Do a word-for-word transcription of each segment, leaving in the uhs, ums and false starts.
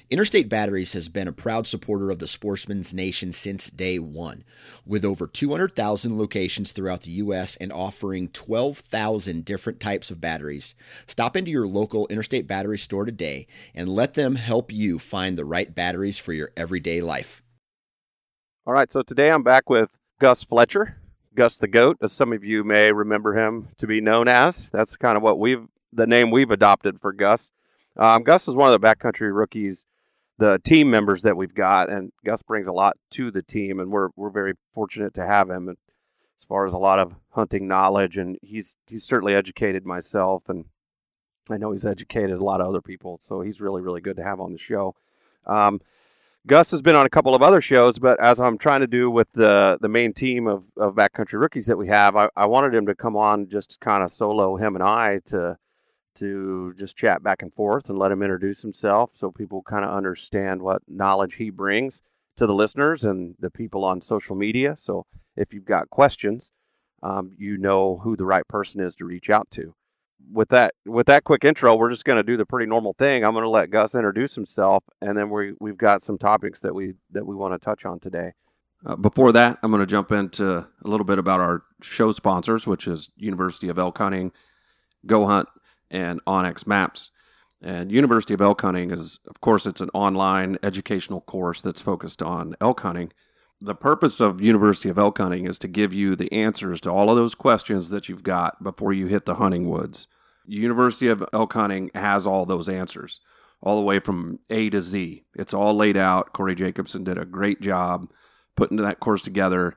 Interstate Batteries has been a proud supporter of the Sportsman's Nation since day one. With over two hundred thousand locations throughout the U S and offering twelve thousand different types of batteries, stop into your local Interstate Battery store today and let them help you find the right batteries for your everyday life. All right, so today I'm back with Gus Fletcher, Gus the Goat, as some of you may remember him to be known as. That's kind of what we've, the name we've adopted for Gus. Um, Gus is one of the backcountry rookies, the team members that we've got, and Gus brings a lot to the team, and we're we're very fortunate to have him as far as a lot of hunting knowledge, and he's he's certainly educated myself, and I know he's educated a lot of other people, so he's really, really good to have on the show. Um, Gus has been on a couple of other shows, but as I'm trying to do with the the main team of, of backcountry rookies that we have, I, I wanted him to come on just kind of solo him and I to to just chat back and forth and let him introduce himself so people kind of understand what knowledge he brings to the listeners and the people on social media. So if you've got questions, um, you know who the right person is to reach out to. With that with that quick intro, we're just going to do the pretty normal thing. I'm going to let Gus introduce himself, and then we we've got some topics that we that we want to touch on today. Uh, before that, I'm going to jump into a little bit about our show sponsors, which is University of Elk Hunting, Go Hunt, and onX Maps. And University of Elk Hunting is, of course, it's an online educational course that's focused on elk hunting. The purpose of University of Elk Hunting is to give you the answers to all of those questions that you've got before you hit the hunting woods. University of Elk Hunting has all those answers, all the way from A to Z. It's all laid out. Corey Jacobson did a great job putting that course together.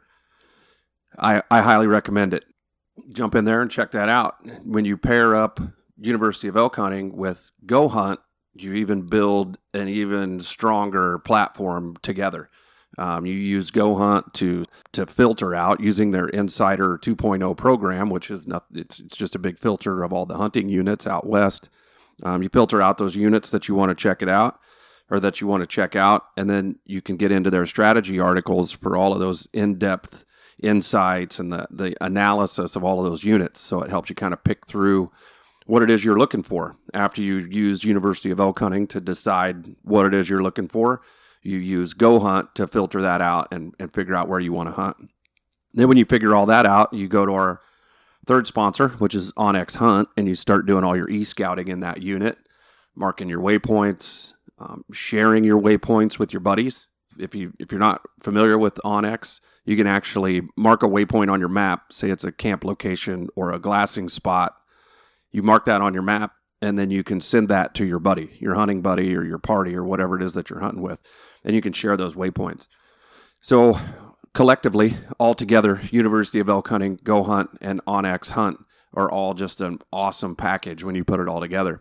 I, I highly recommend it. Jump in there and check that out. When you pair up University of Elk Hunting with Go Hunt, you even build an even stronger platform together. Um, you use Go Hunt to to filter out using their Insider two point oh program, which is not it's it's just a big filter of all the hunting units out west. Um, you filter out those units that you want to check it out or that you want to check out, and then you can get into their strategy articles for all of those in-depth insights and the the analysis of all of those units. So it helps you kind of pick through what it is you're looking for. After you use University of Elk Hunting to decide what it is you're looking for, you use Go Hunt to filter that out and, and figure out where you want to hunt. Then when you figure all that out, you go to our third sponsor, which is onX Hunt, and you start doing all your e-scouting in that unit, marking your waypoints, um, sharing your waypoints with your buddies. If you if you're not familiar with onX, you can actually mark a waypoint on your map, say it's a camp location or a glassing spot. You mark that on your map, and then you can send that to your buddy, your hunting buddy or your party or whatever it is that you're hunting with, and you can share those waypoints. So collectively, all together, University of Elk Hunting, Go Hunt, and onX Hunt are all just an awesome package when you put it all together.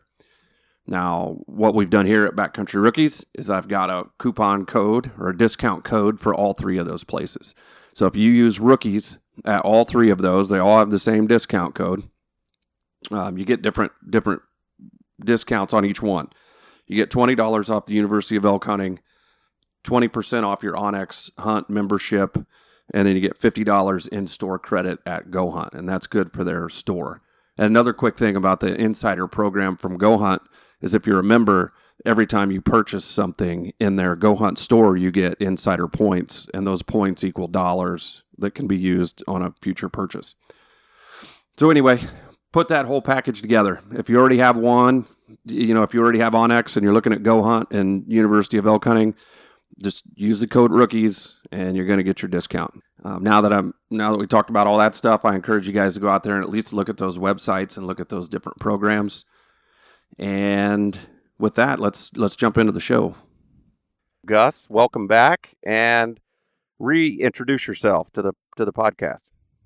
Now, what we've done here at Backcountry Rookies is I've got a coupon code or a discount code for all three of those places. So if you use Rookies at all three of those, they all have the same discount code. Um, you get different different discounts on each one. You get twenty dollars off the University of Elk Hunting, twenty percent off your onX Hunt membership, and then you get fifty dollars in-store credit at Go Hunt, and that's good for their store. And another quick thing about the Insider program from Go Hunt is if you're a member, every time you purchase something in their Go Hunt store, you get Insider points, and those points equal dollars that can be used on a future purchase. So anyway, put that whole package together. If you already have one, you know, if you already have onX and you're looking at Go Hunt and University of Elk Hunting, just use the code Rookies and you're going to get your discount. Um, now that I'm now that we talked about all that stuff, I encourage you guys to go out there and at least look at those websites and look at those different programs. And with that, let's let's jump into the show. Gus, welcome back, and reintroduce yourself to the to the podcast.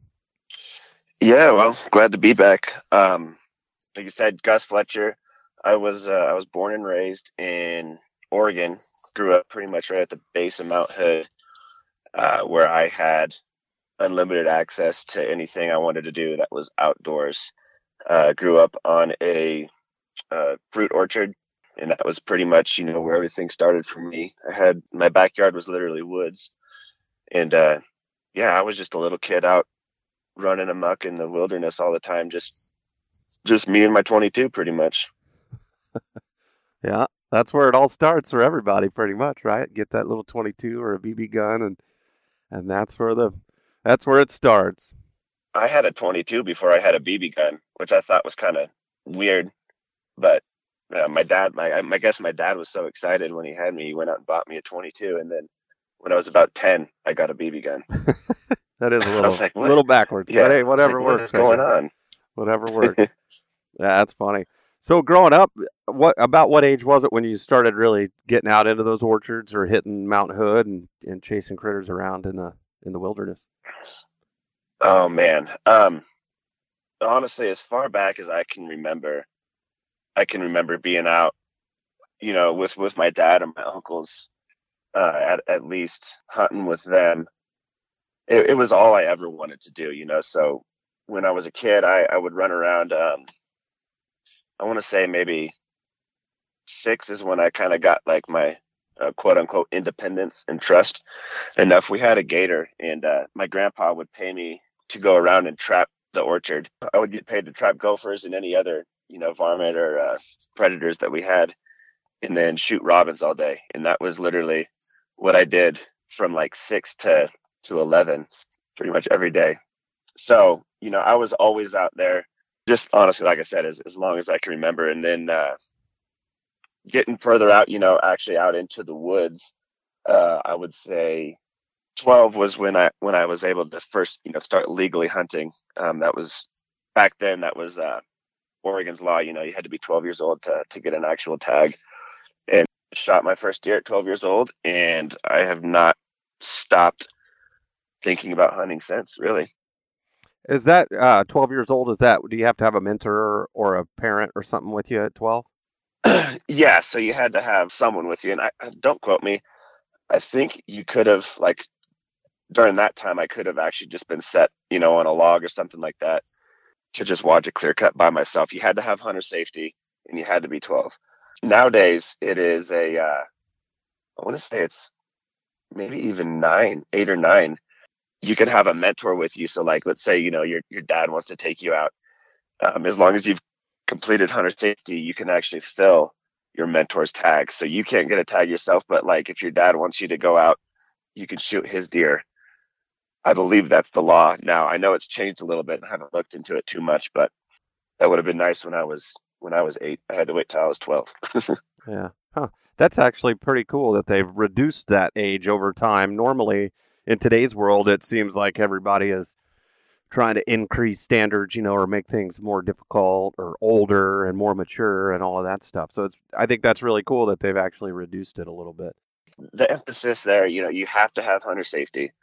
Yeah, well, glad to be back. Um, like you said, Gus Fletcher. I was uh, I was born and raised in Oregon. Grew up pretty much right at the base of Mount Hood, uh, where I had unlimited access to anything I wanted to do that was outdoors. Uh, grew up on a uh, fruit orchard, and that was pretty much, you know, where everything started for me. I had my backyard was literally woods, and uh, yeah, I was just a little kid out running amok in the wilderness all the time, just just me and my twenty-two pretty much. Yeah, That's where it all starts for everybody, pretty much, right? Get that little twenty-two or a B B gun, and and that's where the that's where it starts. I had a twenty-two before I had a B B gun, which I thought was kind of weird. But uh, my dad, my I guess my dad was so excited when he had me, he went out and bought me a twenty-two, and then when I was about ten, I got a B B gun. That is a little, like, little backwards. Yeah, but hey, whatever like, works. What is going on? Whatever works. Yeah, that's funny. So growing up, what about what age was it when you started really getting out into those orchards or hitting Mount Hood and, and chasing critters around in the in the wilderness? Oh man. Um, honestly, as far back as I can remember, I can remember being out, you know, with, with my dad and my uncles, uh, at, at least hunting with them. It, it was all I ever wanted to do, you know? So when I was a kid, I, I would run around, um, I want to say maybe six is when I kind of got like my uh, quote unquote independence and trust enough. We had a gator, and uh, my grandpa would pay me to go around and trap the orchard. I would get paid to trap gophers and any other, you know, varmint or uh, predators that we had, and then shoot robins all day. And that was literally what I did from like six to, to eleven, pretty much every day. So, you know, I was always out there, just honestly, like I said, as, as long as I can remember. And then uh, getting further out, you know, actually out into the woods, uh, I would say twelve was when I when I was able to first, you know, start legally hunting. Um, that was back then. That was uh, Oregon's law. You know, you had to be twelve years old to to get an actual tag. And shot my first deer at twelve years old, and I have not stopped thinking about hunting since. Really. Is that uh, twelve years old? Is that, do you have to have a mentor or a parent or something with you at twelve? Yeah, so you had to have someone with you, and I, don't quote me. I think you could have, like, during that time, I could have actually just been set, you know, on a log or something like that to just watch a clear cut by myself. You had to have hunter safety, and you had to be twelve. Nowadays, it is a, uh, I want to say it's maybe even nine, eight or nine. You could have a mentor with you. So, like, let's say, you know, your your dad wants to take you out. Um, as long as you've completed hunter safety, you can actually fill your mentor's tag. So you can't get a tag yourself, but like if your dad wants you to go out, you can shoot his deer. I believe that's the law now. I know it's changed a little bit. I haven't looked into it too much, but that would have been nice when I was when I was eight. I had to wait till I was twelve. Yeah. Huh. That's actually pretty cool that they've reduced that age over time. Normally, in today's world, it seems like everybody is trying to increase standards, you know, or make things more difficult or older and more mature and all of that stuff. So it's, I think that's really cool that they've actually reduced it a little bit. The emphasis there, you know, you have to have hunter safety.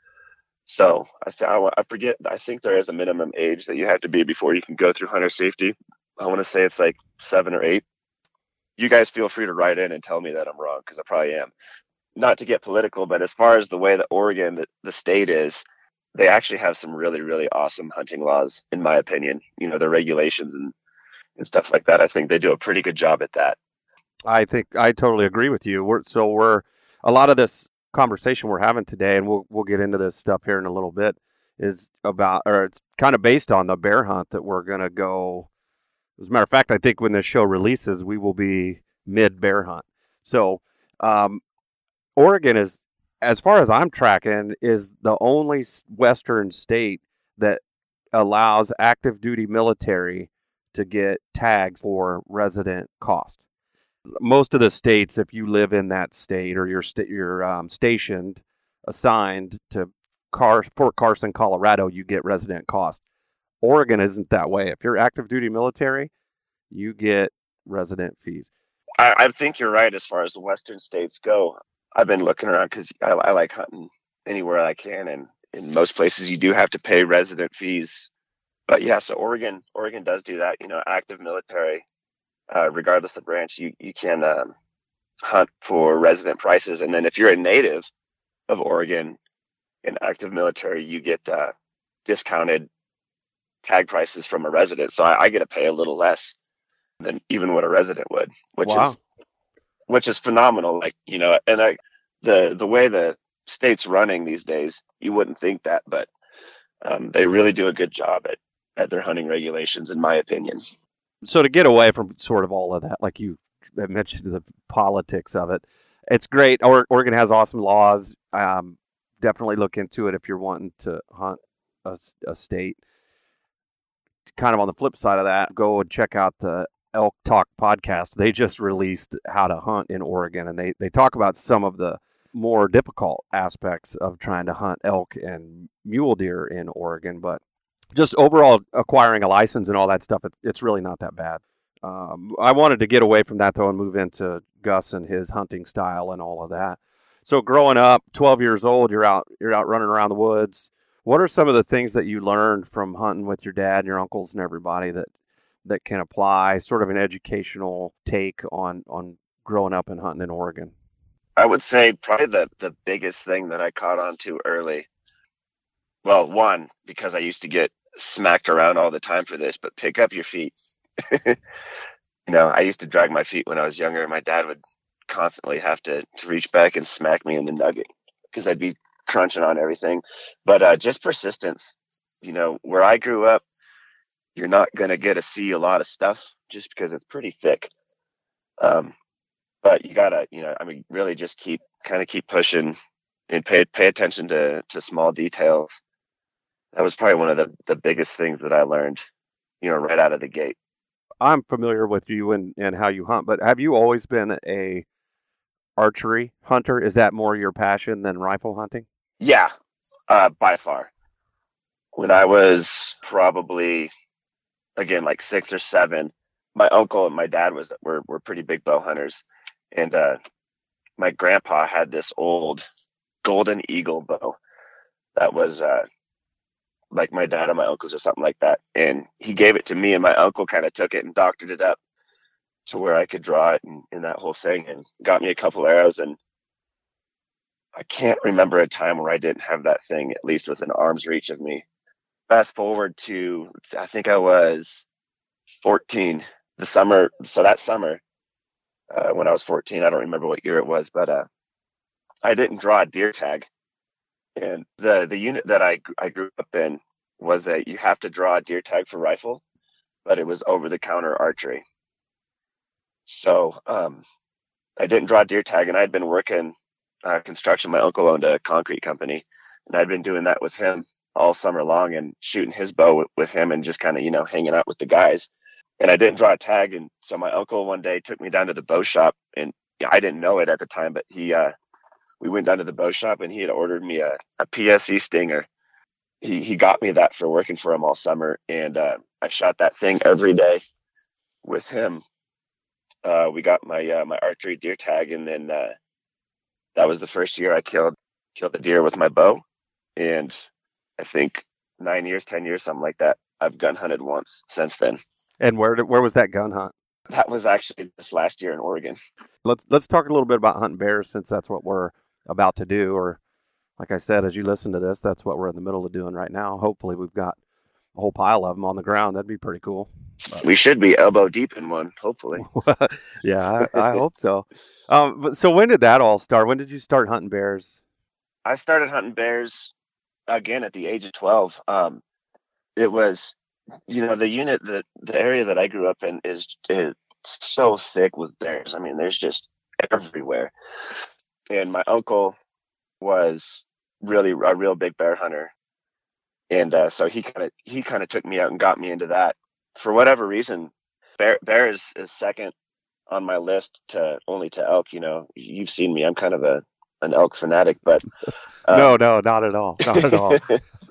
So I, th- I forget, I think there is a minimum age that you have to be before you can go through hunter safety. I want to say it's like seven or eight. You guys feel free to write in and tell me that I'm wrong, because I probably am. Not to get political, but as far as the way that Oregon, the, the state is, they actually have some really, really awesome hunting laws, in my opinion. You know, the regulations and, and stuff like that. I think they do a pretty good job at that. I think I totally agree with you. We're, so we're, a lot of this conversation we're having today, and we'll we'll get into this stuff here in a little bit, is about, or it's kind of based on the bear hunt that we're going to go. As a matter of fact, I think when this show releases, we will be mid bear hunt. So um, Oregon is, as far as I'm tracking, is the only Western state that allows active duty military to get tags for resident cost. Most of the states, if you live in that state or you're sta- you're um, stationed, assigned to Car- Fort Carson, Colorado, you get resident cost. Oregon isn't that way. If you're active duty military, you get resident fees. I, I think you're right as far as the Western states go. I've been looking around because I, I like hunting anywhere I can, and in most places you do have to pay resident fees. But yeah, so Oregon, Oregon does do that. You know, active military, uh, regardless of branch, you you can um, hunt for resident prices, and then if you're a native of Oregon in active military, you get uh, discounted tag prices from a resident. So I, I get to pay a little less than even what a resident would, which Wow. is which is phenomenal. Like, you know, and I, the, the way the state's running these days, you wouldn't think that, but um, they really do a good job at, at their hunting regulations, in my opinion. So to get away from sort of all of that, like you mentioned the politics of it. It's great. Or- Oregon has awesome laws. Um, definitely look into it if you're wanting to hunt a, a state. Kind of on the flip side of that, go and check out the Elk Talk podcast. They just released how to hunt in Oregon, and they, they talk about some of the more difficult aspects of trying to hunt elk and mule deer in Oregon. But just overall acquiring a license and all that stuff, it, it's really not that bad. Um, I wanted to get away from that, though, and move into Gus and his hunting style and all of that. So growing up, twelve years old, you're out you're out running around the woods. What are some of the things that you learned from hunting with your dad and your uncles and everybody that that can apply, sort of an educational take on on growing up and hunting in Oregon? I would say probably the, the biggest thing that I caught on to early, well, one, because I used to get smacked around all the time for this, but pick up your feet. You know, I used to drag my feet when I was younger, and my dad would constantly have to, to reach back and smack me in the nugget because I'd be crunching on everything. But uh, just persistence. You know, where I grew up, you're not going to get to see a lot of stuff just because it's pretty thick. Um, but you got to, you know, I mean, really just keep kind of keep pushing and pay pay attention to, to small details. That was probably one of the, the biggest things that I learned, you know, right out of the gate. I'm familiar with you and, and how you hunt, but have you always been a archery hunter? Is that more your passion than rifle hunting? Yeah, uh, by far. When I was probably, again, like six or seven, my uncle and my dad was were were pretty big bow hunters, and uh, my grandpa had this old Golden Eagle bow that was uh, like my dad and my uncle's or something like that, and he gave it to me, and my uncle kind of took it and doctored it up to where I could draw it and, and that whole thing, and got me a couple arrows. And I can't remember a time where I didn't have that thing at least within arm's reach of me. Fast forward to, I think I was fourteen, the summer. So that summer, uh, when I was fourteen, I don't remember what year it was, but uh, I didn't draw a deer tag. And the, the unit that I, I grew up in was that you have to draw a deer tag for rifle, but it was over the counter archery. So um, I didn't draw a deer tag, and I'd been working uh, construction. My uncle owned a concrete company, and I'd been doing that with him all summer long and shooting his bow with, with him and just kind of, you know, hanging out with the guys. And I didn't draw a tag. And so my uncle one day took me down to the bow shop, and yeah, I didn't know it at the time, but he, uh, we went down to the bow shop, and he had ordered me a, a P S E Stinger. He, he got me that for working for him all summer. And uh, I shot that thing every day with him. Uh, we got my, uh, my archery deer tag. And then uh, that was the first year I killed, killed a deer with my bow. And I think nine years, ten years, something like that. I've gun hunted once since then. And where did, where was that gun hunt? That was actually this last year in Oregon. Let's let's talk a little bit about hunting bears, since that's what we're about to do. Or, like I said, as you listen to this, that's what we're in the middle of doing right now. Hopefully, we've got a whole pile of them on the ground. That'd be pretty cool. But we should be elbow deep in one, hopefully. Yeah, I, I hope so. Um, but so when did that all start? When did you start hunting bears? I started hunting bears again at the age of twelve. Um, it was, you know, the unit, the, the area that I grew up in is, is so thick with bears. I mean, there's just everywhere. And my uncle was really a real big bear hunter. And uh, so he kind of he kind of took me out and got me into that. For whatever reason, bear, bear is, is second on my list to only to elk. You know, you've seen me. I'm kind of a an elk fanatic, but um, no, no, not at all, not at all.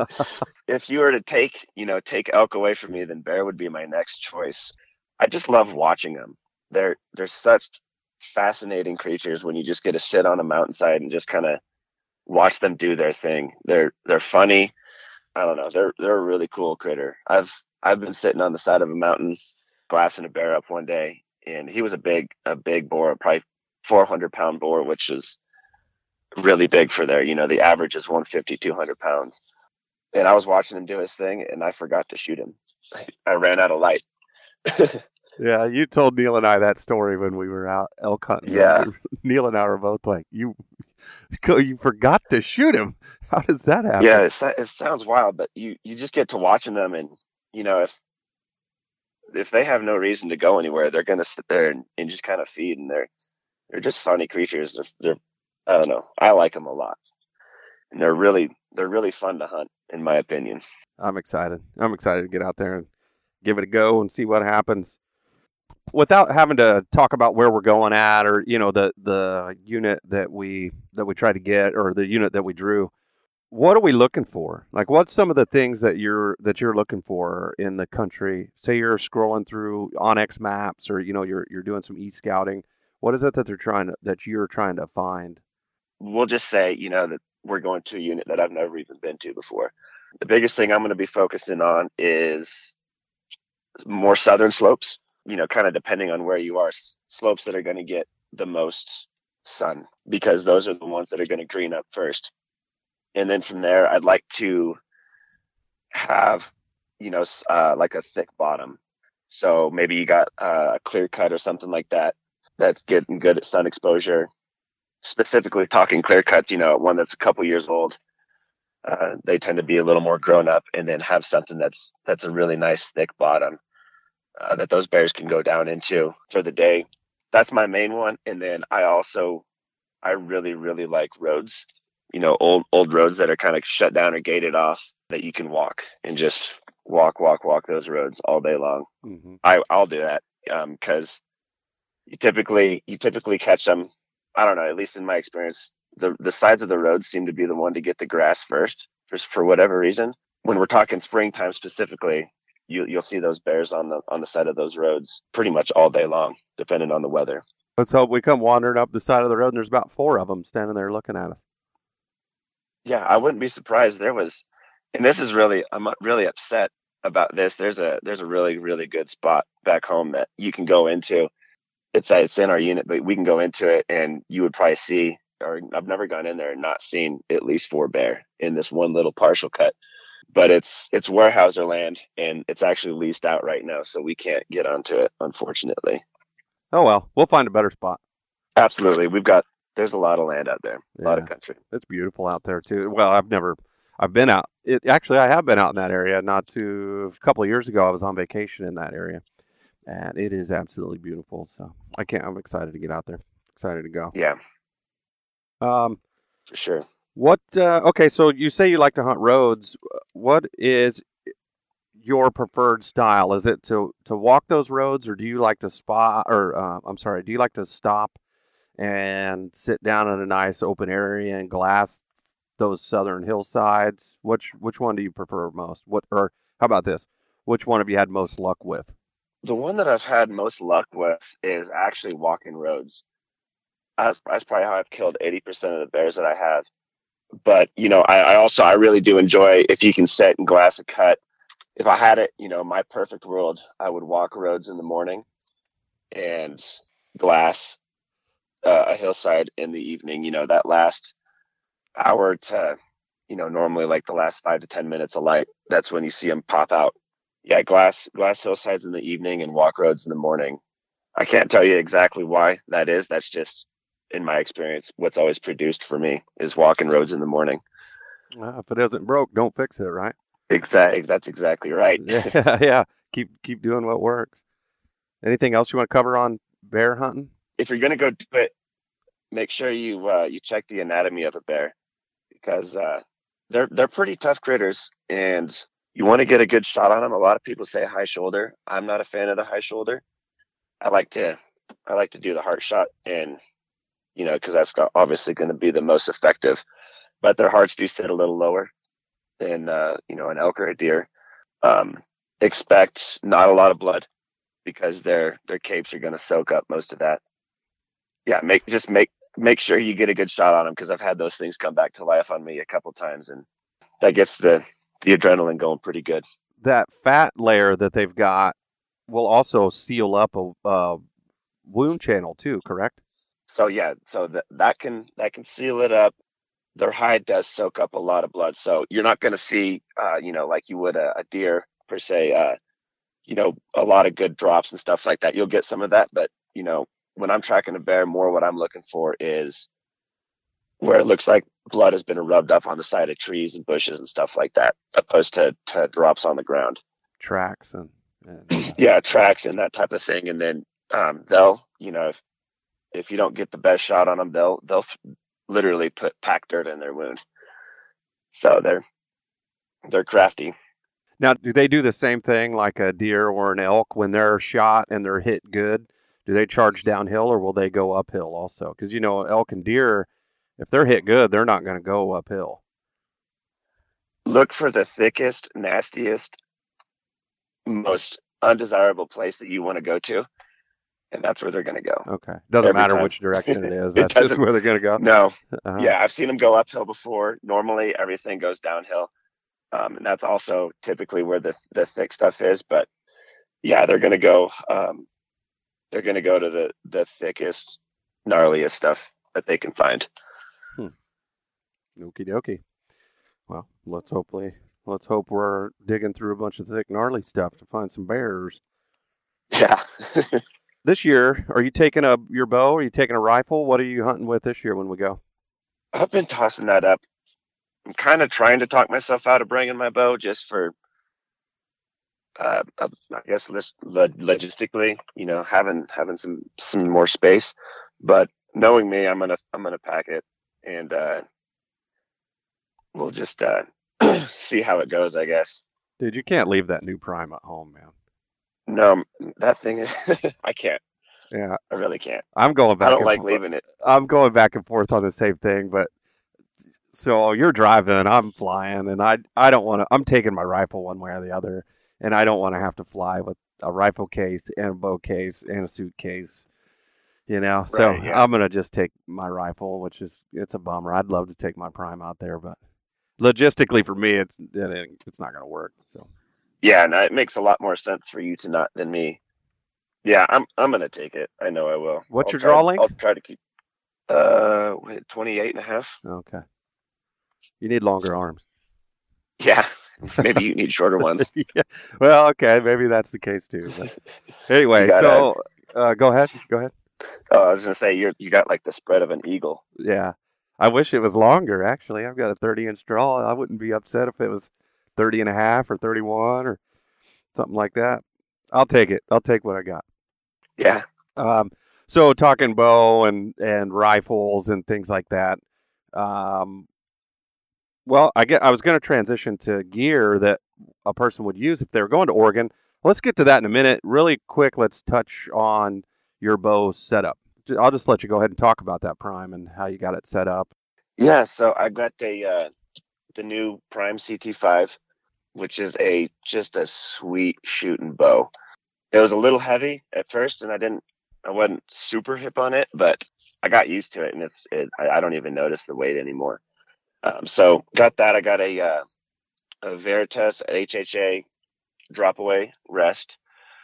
If you were to take, you know, take elk away from me, then bear would be my next choice. I just love watching them. They're they're such fascinating creatures when you just get to sit on a mountainside and just kind of watch them do their thing. They're they're funny. I don't know. They're they're a really cool critter. I've I've been sitting on the side of a mountain glassing a bear up one day, and he was a big a big boar, probably four hundred pound boar, which is really big for there. You know, the average is one fifty, two hundred pounds. And I was watching him do his thing, and I forgot to shoot him. I ran out of light. Yeah, you told Neil and I that story when we were out elk hunting. Yeah. Neil and I were both like, you you forgot to shoot him. How does that happen? Yeah, it, it sounds wild, but you, you just get to watching them. And, you know, if if they have no reason to go anywhere, they're going to sit there and, and just kind of feed. And they're, they're just funny creatures. They're, they're, I don't know. I like them a lot. And they're really, they're really fun to hunt, in my opinion. I'm excited. I'm excited to get out there and give it a go and see what happens. Without having to talk about where we're going at, or you know, the the unit that we that we tried to get, or the unit that we drew, what are we looking for? Like, what's some of the things that you're that you're looking for in the country? Say you're scrolling through onX Maps, or you know, you're you're doing some e-scouting. What is it that they're trying to that you're trying to find? We'll just say, you know, that we're going to a unit that I've never even been to before. The biggest thing I'm going to be focusing on is more southern slopes. You know, kind of depending on where you are, slopes that are going to get the most sun, because those are the ones that are going to green up first. And then from there, I'd like to have, you know, uh, like a thick bottom. So maybe you got uh, a clear cut or something like that, that's getting good at sun exposure. Specifically talking clear cuts, you know, one that's a couple years old. Uh, they tend to be a little more grown up, and then have something that's that's a really nice thick bottom. Uh, that those bears can go down into for the day. That's my main one. And then I also, I really, really like roads, you know, old, old roads that are kind of shut down or gated off, that you can walk and just walk, walk, walk those roads all day long. Mm-hmm. I, I'll do that. Um, cause you typically, you typically catch them. I don't know, at least in my experience, the, the sides of the roads seem to be the one to get the grass first, for, for whatever reason. When we're talking springtime specifically, You, you'll see those bears on the on the side of those roads pretty much all day long, depending on the weather. Let's hope we come wandering up the side of the road and there's about four of them standing there looking at us. Yeah, I wouldn't be surprised. There was, and this is really, I'm really upset about this. There's a there's a really really good spot back home that you can go into. It's it's in our unit, but we can go into it, and you would probably see, or I've never gone in there and not seen at least four bear in this one little partial cut. But it's it's Weyerhaeuser land, and it's actually leased out right now, so we can't get onto it, unfortunately. Oh well, we'll find a better spot. Absolutely, we've got there's a lot of land out there, a yeah. lot of country. It's beautiful out there too. Well, I've never, I've been out. It actually, I have been out in that area. Not too a couple of years ago, I was on vacation in that area, and it is absolutely beautiful. So I can't. I'm excited to get out there. Excited to go. Yeah. Um, for sure. What, uh, okay, so you say you like to hunt roads. What is your preferred style? Is it to, to walk those roads, or do you like to spot, or, uh, I'm sorry, do you like to stop and sit down in a nice open area and glass those southern hillsides? Which, which one do you prefer most? What, or how about this? Which one have you had most luck with? The one that I've had most luck with is actually walking roads. That's, that's probably how I've killed eighty percent of the bears that I have. But, you know, I, I also, I really do enjoy if you can sit and glass a cut. If I had it, you know, my perfect world, I would walk roads in the morning and glass uh, a hillside in the evening. You know, that last hour to, you know, normally like the last five to ten minutes of light, that's when you see them pop out. Yeah, glass, glass hillsides in the evening and walk roads in the morning. I can't tell you exactly why that is. That's just, in my experience, what's always produced for me is walking roads in the morning. Well, if it isn't broke, don't fix it, right? Exactly. That's exactly right. yeah, yeah. Keep keep doing what works. Anything else you want to cover on bear hunting? If you're going to go do it, make sure you uh, you check the anatomy of a bear, because uh, they're they're pretty tough critters, and you want to get a good shot on them. A lot of people say high shoulder. I'm not a fan of the high shoulder. I like to I like to do the heart shot, and you know, because that's obviously going to be the most effective. But their hearts do sit a little lower than, uh, you know, an elk or a deer. Um, expect not a lot of blood, because their their capes are going to soak up most of that. Yeah, make just make make sure you get a good shot on them, because I've had those things come back to life on me a couple times, and that gets the the adrenaline going pretty good. That fat layer that they've got will also seal up a, a wound channel too, correct? So yeah, so that that can that can seal it up. Their hide does soak up a lot of blood, so you're not going to see, uh, you know, like you would a, a deer per se, uh, you know, a lot of good drops and stuff like that. You'll get some of that, but you know, when I'm tracking a bear, more what I'm looking for is where it looks like blood has been rubbed up on the side of trees and bushes and stuff like that, opposed to, to drops on the ground. Tracks and And, uh, yeah, tracks and that type of thing. And then um, they'll, you know, if if you don't get the best shot on them, they'll they'll f- literally put pack dirt in their wound. So they're they're crafty. now, do they do the same thing like a deer or an elk when they're shot and they're hit good? Do they charge downhill or will they go uphill also? Because, you know, elk and deer, if they're hit good, they're not going to go uphill. Look for the thickest, nastiest, most undesirable place that you want to go to, and that's where they're going to go. Okay. Doesn't Every matter time. which direction it is. It That's just doesn't- where they're going to go. No, Uh-huh. yeah, I've seen them go uphill before. Normally, everything goes downhill, um, and that's also typically where the the thick stuff is. But yeah, they're going to go. Um, they're going to go to the the thickest, gnarliest stuff that they can find. Okie dokie. Well, let's hopefully let's hope we're digging through a bunch of thick, gnarly stuff to find some bears. Yeah. This year, are you taking a your bow? Are you taking a rifle? What are you hunting with this year when we go? I've been tossing that up. I'm kind of trying to talk myself out of bringing my bow just for, uh, uh, I guess, list, lo- logistically, you know, having having some some more space. But knowing me, I'm gonna I'm gonna pack it, and uh, we'll just uh, see how it goes, I guess. Dude, you can't leave that new prime at home, man. No, that thing, is I can't. Yeah, I really can't. I'm going back. I don't and like forth. leaving it. I'm going back and forth on the same thing, but so you're driving, I'm flying, and I I don't want to. I'm taking my rifle one way or the other, and I don't want to have to fly with a rifle case and a bow case and a suitcase. You know, so Right, yeah. I'm gonna just take my rifle, which is it's a bummer. I'd love to take my prime out there, but logistically for me, it's it ain't- it's not gonna work. So Yeah, no, it makes a lot more sense for you to not than me. Yeah, I'm I'm gonna take it. I know I will. What's I'll your try draw to- length? I'll try to keep uh wait, twenty-eight and a half. okay, you need longer arms. Yeah. Maybe you need shorter ones. Yeah. Well, okay, maybe that's the case too. But anyway, You gotta- so uh, go ahead, go ahead. Oh, I was gonna say you're you got like the spread of an eagle. Yeah. I wish it was longer, actually. I've got a thirty inch draw. I wouldn't be upset if it was thirty and a half or thirty-one or something like that. I'll take it. I'll take what I got. Yeah. Um, so talking bow and, and rifles and things like that. Um, well, I get, I was going to transition to gear that a person would use if they were going to Oregon. Let's get to that in a minute. Really quick, let's touch on your bow setup. I'll just let you go ahead and talk about that prime and how you got it set up. Yeah, so I got a uh the new Prime C T five, which is a just a sweet shooting bow. It was a little heavy at first, and I didn't I wasn't super hip on it, but I got used to it, and it's it, I, I don't even notice the weight anymore. Um, so got that. I got a uh, a Veritas H H A drop away rest,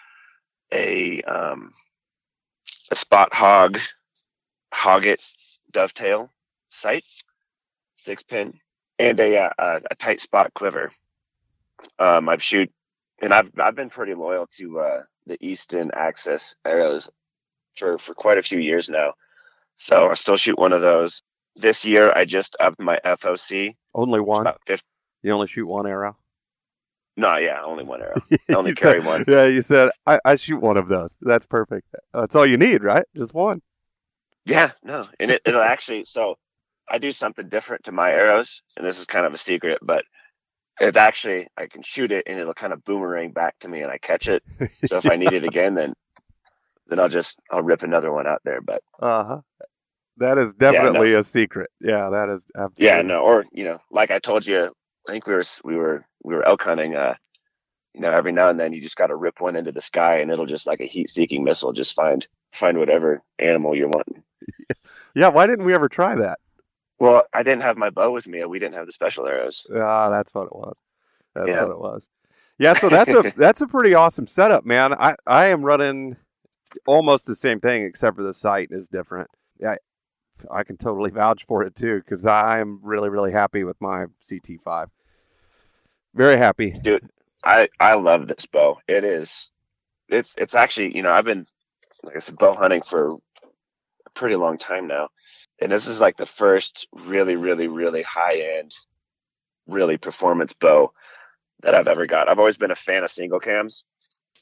a um, a Spot Hog Hogget dovetail sight, six pin, and a uh, a, a tight spot quiver. Um, I shoot, and I've I've been pretty loyal to uh, the Easton Axis arrows for for quite a few years now. So I still shoot one of those. This year, I just upped my F O C. Only one? About fifty. You only shoot one arrow? No, yeah, only one arrow. I only You carry said- one. Yeah, you said, I, I shoot one of those. That's perfect. That's all you need, right? Just one. Yeah, no, and it, it'll actually. So I do something different to my arrows, and this is kind of a secret, but it actually I can shoot it, and it'll kind of boomerang back to me, and I catch it. So if I need it again, then then I'll just I'll rip another one out there. But Uh-huh. That is definitely a secret. Yeah, that is absolutely. yeah, no, or you know, like I told you, I think we were we were we were elk hunting. Uh, you know, every now and then you just got to rip one into the sky, and it'll just like a heat-seeking missile, just find find whatever animal you're wanting. Yeah, why didn't we ever try that? Well, I didn't have my bow with me. We didn't have the special arrows. Ah, that's what it was. That's Yeah. what it was. Yeah, so that's a that's a pretty awesome setup, man. I, I am running almost the same thing except for the sight is different. Yeah, I can totally vouch for it too because I am really really happy with my C T five. Very happy. Dude, I I love this bow. It is, it's it's actually, you know, I've been, like I said, bow hunting for a pretty long time now, and this is like the first really really really high end, really performance bow that I've ever got. I've always been a fan of single cams,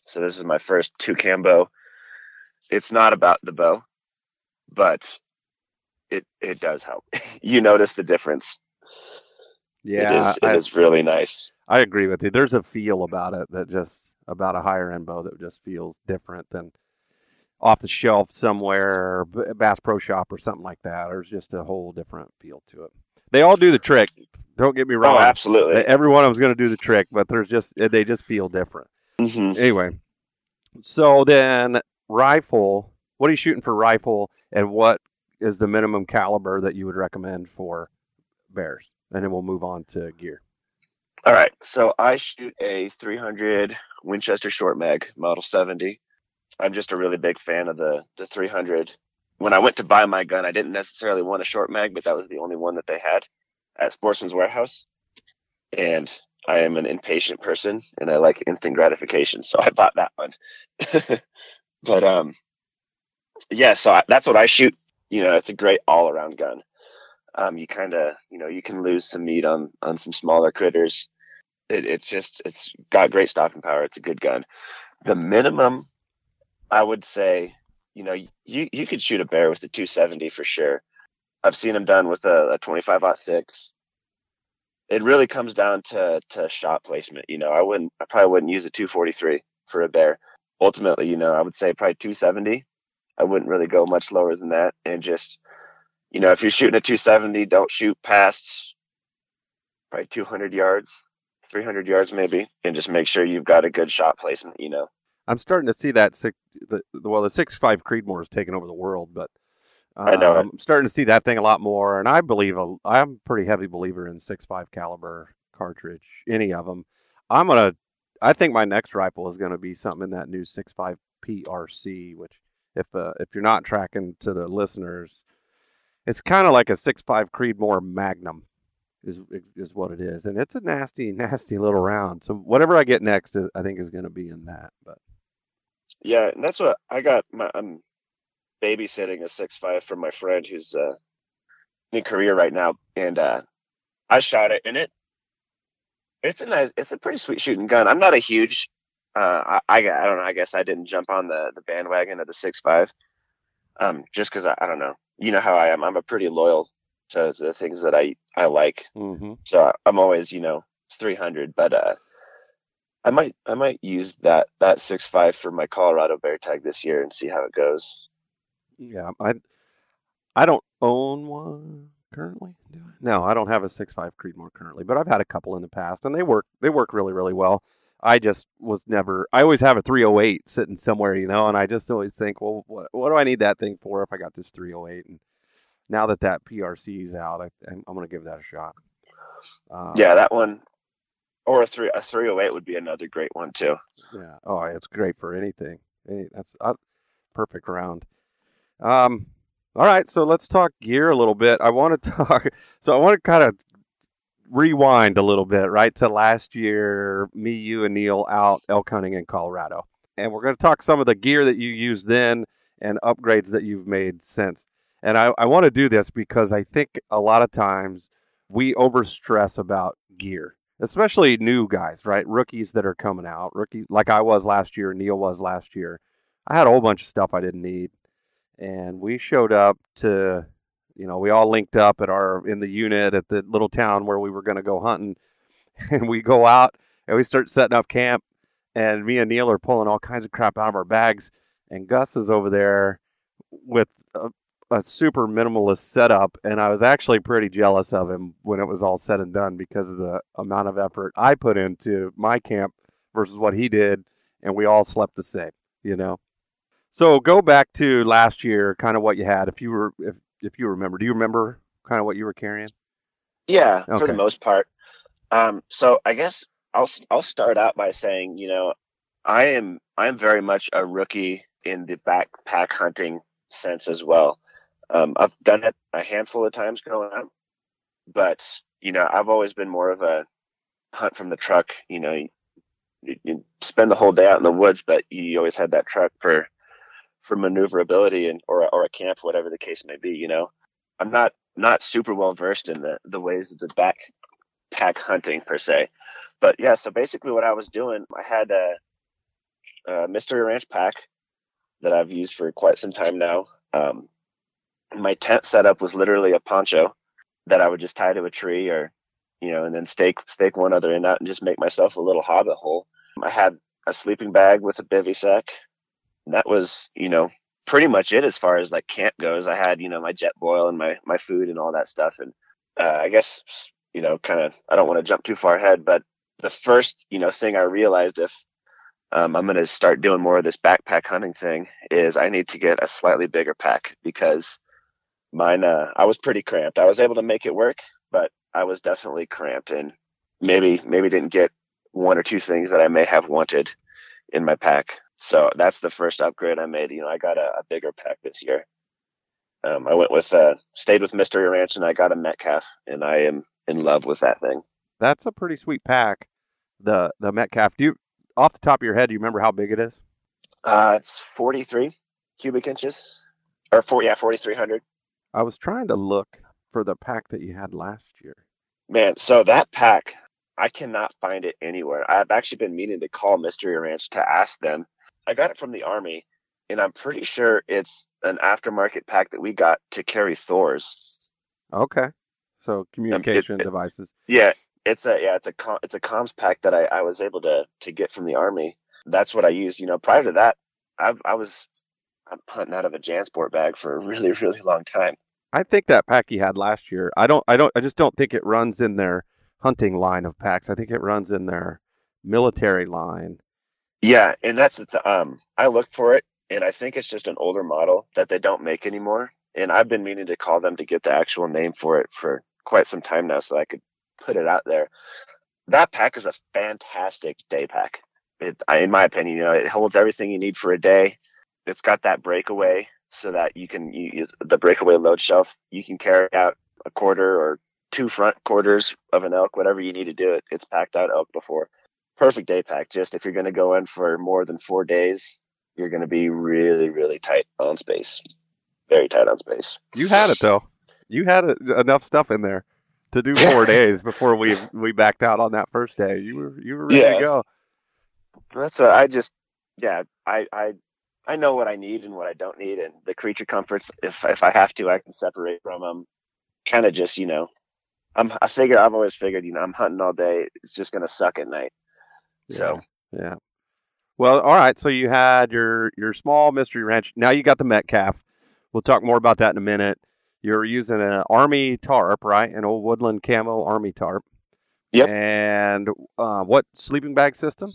So this is my first two-cam bow. It's not about the bow, but it it does help. You notice the difference. Yeah, it is it I, is really nice. I agree with you. There's a feel about it that just about a higher end bow that just feels different than off the shelf somewhere, Bass Pro Shop or something like that. There's just a whole different feel to it. They all do the trick. Don't get me wrong. Oh, absolutely. Every one of them's going to do the trick, but there's just they just feel different. Mm-hmm. Anyway, so then rifle. What are you shooting for rifle, and what is the minimum caliber that you would recommend for bears? And then we'll move on to gear. All right. So I shoot a three hundred Winchester short mag, model seventy. I'm just a really big fan of the, the three hundred. When I went to buy my gun, I didn't necessarily want a short mag, but that was the only one that they had at Sportsman's Warehouse. And I am an impatient person, and I like instant gratification, so I bought that one. But um, yeah, so I, that's what I shoot. You know, it's a great all-around gun. Um, you kind of, you know, you can lose some meat on on some smaller critters. It, it's just, it's got great stopping power. It's a good gun. The minimum, I would say, you know, you you could shoot a bear with the two seventy for sure. I've seen them done with a, a twenty-five aught six. It really comes down to to shot placement. You know, I wouldn't, I probably wouldn't use a two forty-three for a bear. Ultimately, you know, I would say probably two seventy. I wouldn't really go much lower than that. And just, you know, if you're shooting a two seventy, don't shoot past probably two hundred yards, three hundred yards maybe, and just make sure you've got a good shot placement. You know. I'm starting to see that six, the, well, the six five Creedmoor is taking over the world, but uh, I know it. I'm starting to see that thing a lot more. And I believe a, I'm a pretty heavy believer in six five caliber cartridge, any of them. I'm gonna, I think my next rifle is gonna be something in that new six five P R C, which if uh, if you're not tracking to the listeners, it's kind of like a six five Creedmoor Magnum. Is is what it is, and it's a nasty, nasty little round. So whatever I get next, is, I think is going to be in that. But yeah, and that's what I got. My, I'm babysitting a six five from my friend who's uh, in Korea right now, and uh, I shot it, and it it's a nice, it's a pretty sweet shooting gun. I'm not a huge, uh, I, I I don't know. I guess I didn't jump on the the bandwagon of the six five, um, just because I, I don't know. You know how I am. I'm a pretty loyal to the things that I, I like. mm-hmm. So I'm always, you know, three hundred, but, uh, I might, I might use that, that six five for my Colorado bear tag this year and see how it goes. Yeah. I, I don't own one currently. Do I? No, I don't have a six five Creedmoor currently, but I've had a couple in the past and they work, they work really, really well. I just was never, I always have a three oh eight sitting somewhere, you know, and I just always think, well, what, what do I need that thing for if I got this three oh eight? And now that that P R C is out, I, I'm going to give that a shot. Um, yeah, that one, or a three a three oh eight would be another great one too. Yeah. Oh, it's great for anything. Any, that's a perfect round. Um. All right, so let's talk gear a little bit. I want to talk. So I want to kind of rewind a little bit, right, to last year. Me, you, and Neil out elk hunting in Colorado, and we're going to talk some of the gear that you used then and upgrades that you've made since. And I, I want to do this because I think a lot of times we overstress about gear, especially new guys, right? Rookies that are coming out, rookie like I was last year, Neil was last year. I had a whole bunch of stuff I didn't need. And we showed up to, you know, we all linked up at our, in the unit at the little town where we were going to go hunting. And we go out and we start setting up camp. And me and Neil are pulling all kinds of crap out of our bags. And Gus is over there with a, a super minimalist setup, and I was actually pretty jealous of him when it was all said and done because of the amount of effort I put into my camp versus what he did, and we all slept the same, you know. So go back to last year, kind of what you had, if you were, if if you remember. Do you remember kind of what you were carrying? Yeah, Okay. For the most part. Um, so I guess I'll I'll start out by saying, you know, I am I am very much a rookie in the backpack hunting sense as well. Um, I've done it a handful of times growing up, but you know, I've always been more of a hunt from the truck. You know, you, you spend the whole day out in the woods, but you always had that truck for for maneuverability and or or a camp, whatever the case may be. You know, I'm not not super well versed in the the ways of the backpack hunting per se, but yeah. So basically, what I was doing, I had a uh, Mystery Ranch pack that I've used for quite some time now. Um, my tent setup was literally a poncho that I would just tie to a tree, or, you know, and then stake stake one other end out and just make myself a little hobbit hole. I had a sleeping bag with a bivy sack. And that was, you know, pretty much it as far as like camp goes. I had, you know, my Jetboil and my my food and all that stuff. And uh, I guess, you know, kind of, I don't want to jump too far ahead, but the first, you know, thing I realized if um, I'm going to start doing more of this backpack hunting thing is I need to get a slightly bigger pack, because mine, uh, I was pretty cramped. I was able to make it work, but I was definitely cramped, and maybe, maybe didn't get one or two things that I may have wanted in my pack. So that's the first upgrade I made. You know, I got a, a bigger pack this year. Um, I went with, uh, stayed with Mystery Ranch, and I got a Metcalf, and I am in love with that thing. That's a pretty sweet pack. The the Metcalf. Do you, off the top of your head, do you remember how big it is? Uh, it's forty-three cubic inches, or four, yeah, forty-three hundred. I was trying to look for the pack that you had last year. Man, so that pack, I cannot find it anywhere. I've actually been meaning to call Mystery Ranch to ask them. I got it from the Army, and I'm pretty sure it's an aftermarket pack that we got to carry Thors. Okay, so communication Um, it- it- devices. Yeah, it's a yeah, it's a com- it's a comms pack that I, I was able to to get from the Army. That's what I used. You know, prior to that, I I was I'm hunting out of a JanSport bag for a really really long time. I think that pack you had last year. I don't. I don't. I just don't think it runs in their hunting line of packs. I think it runs in their military line. Yeah, and that's the um. I looked for it, and I think it's just an older model that they don't make anymore. And I've been meaning to call them to get the actual name for it for quite some time now, so I could put it out there. That pack is a fantastic day pack. It, I, in my opinion, you know, it holds everything you need for a day. It's got that breakaway, so that you can you use the breakaway load shelf. You can carry out a quarter or two front quarters of an elk, whatever you need to do it. It's packed out elk before. Perfect day pack. Just if you're going to go in for more than four days, you're going to be really, really tight on space. Very tight on space. You had it though. You had it, enough stuff in there to do four days before we we backed out on that first day. You were you were ready Yeah. to go. That's what I just, yeah, I, I, I know what I need and what I don't need, and the creature comforts. If if I have to, I can separate from them. Kind of just, you know, I'm. I figure I've always figured, you know, I'm hunting all day. It's just gonna suck at night. So Yeah. Well, all right. So you had your your small Mystery Ranch. Now you got the Metcalf. We'll talk more about that in a minute. You're using an Army tarp, right? An old Woodland Camo Army tarp. Yep. And uh, what sleeping bag system?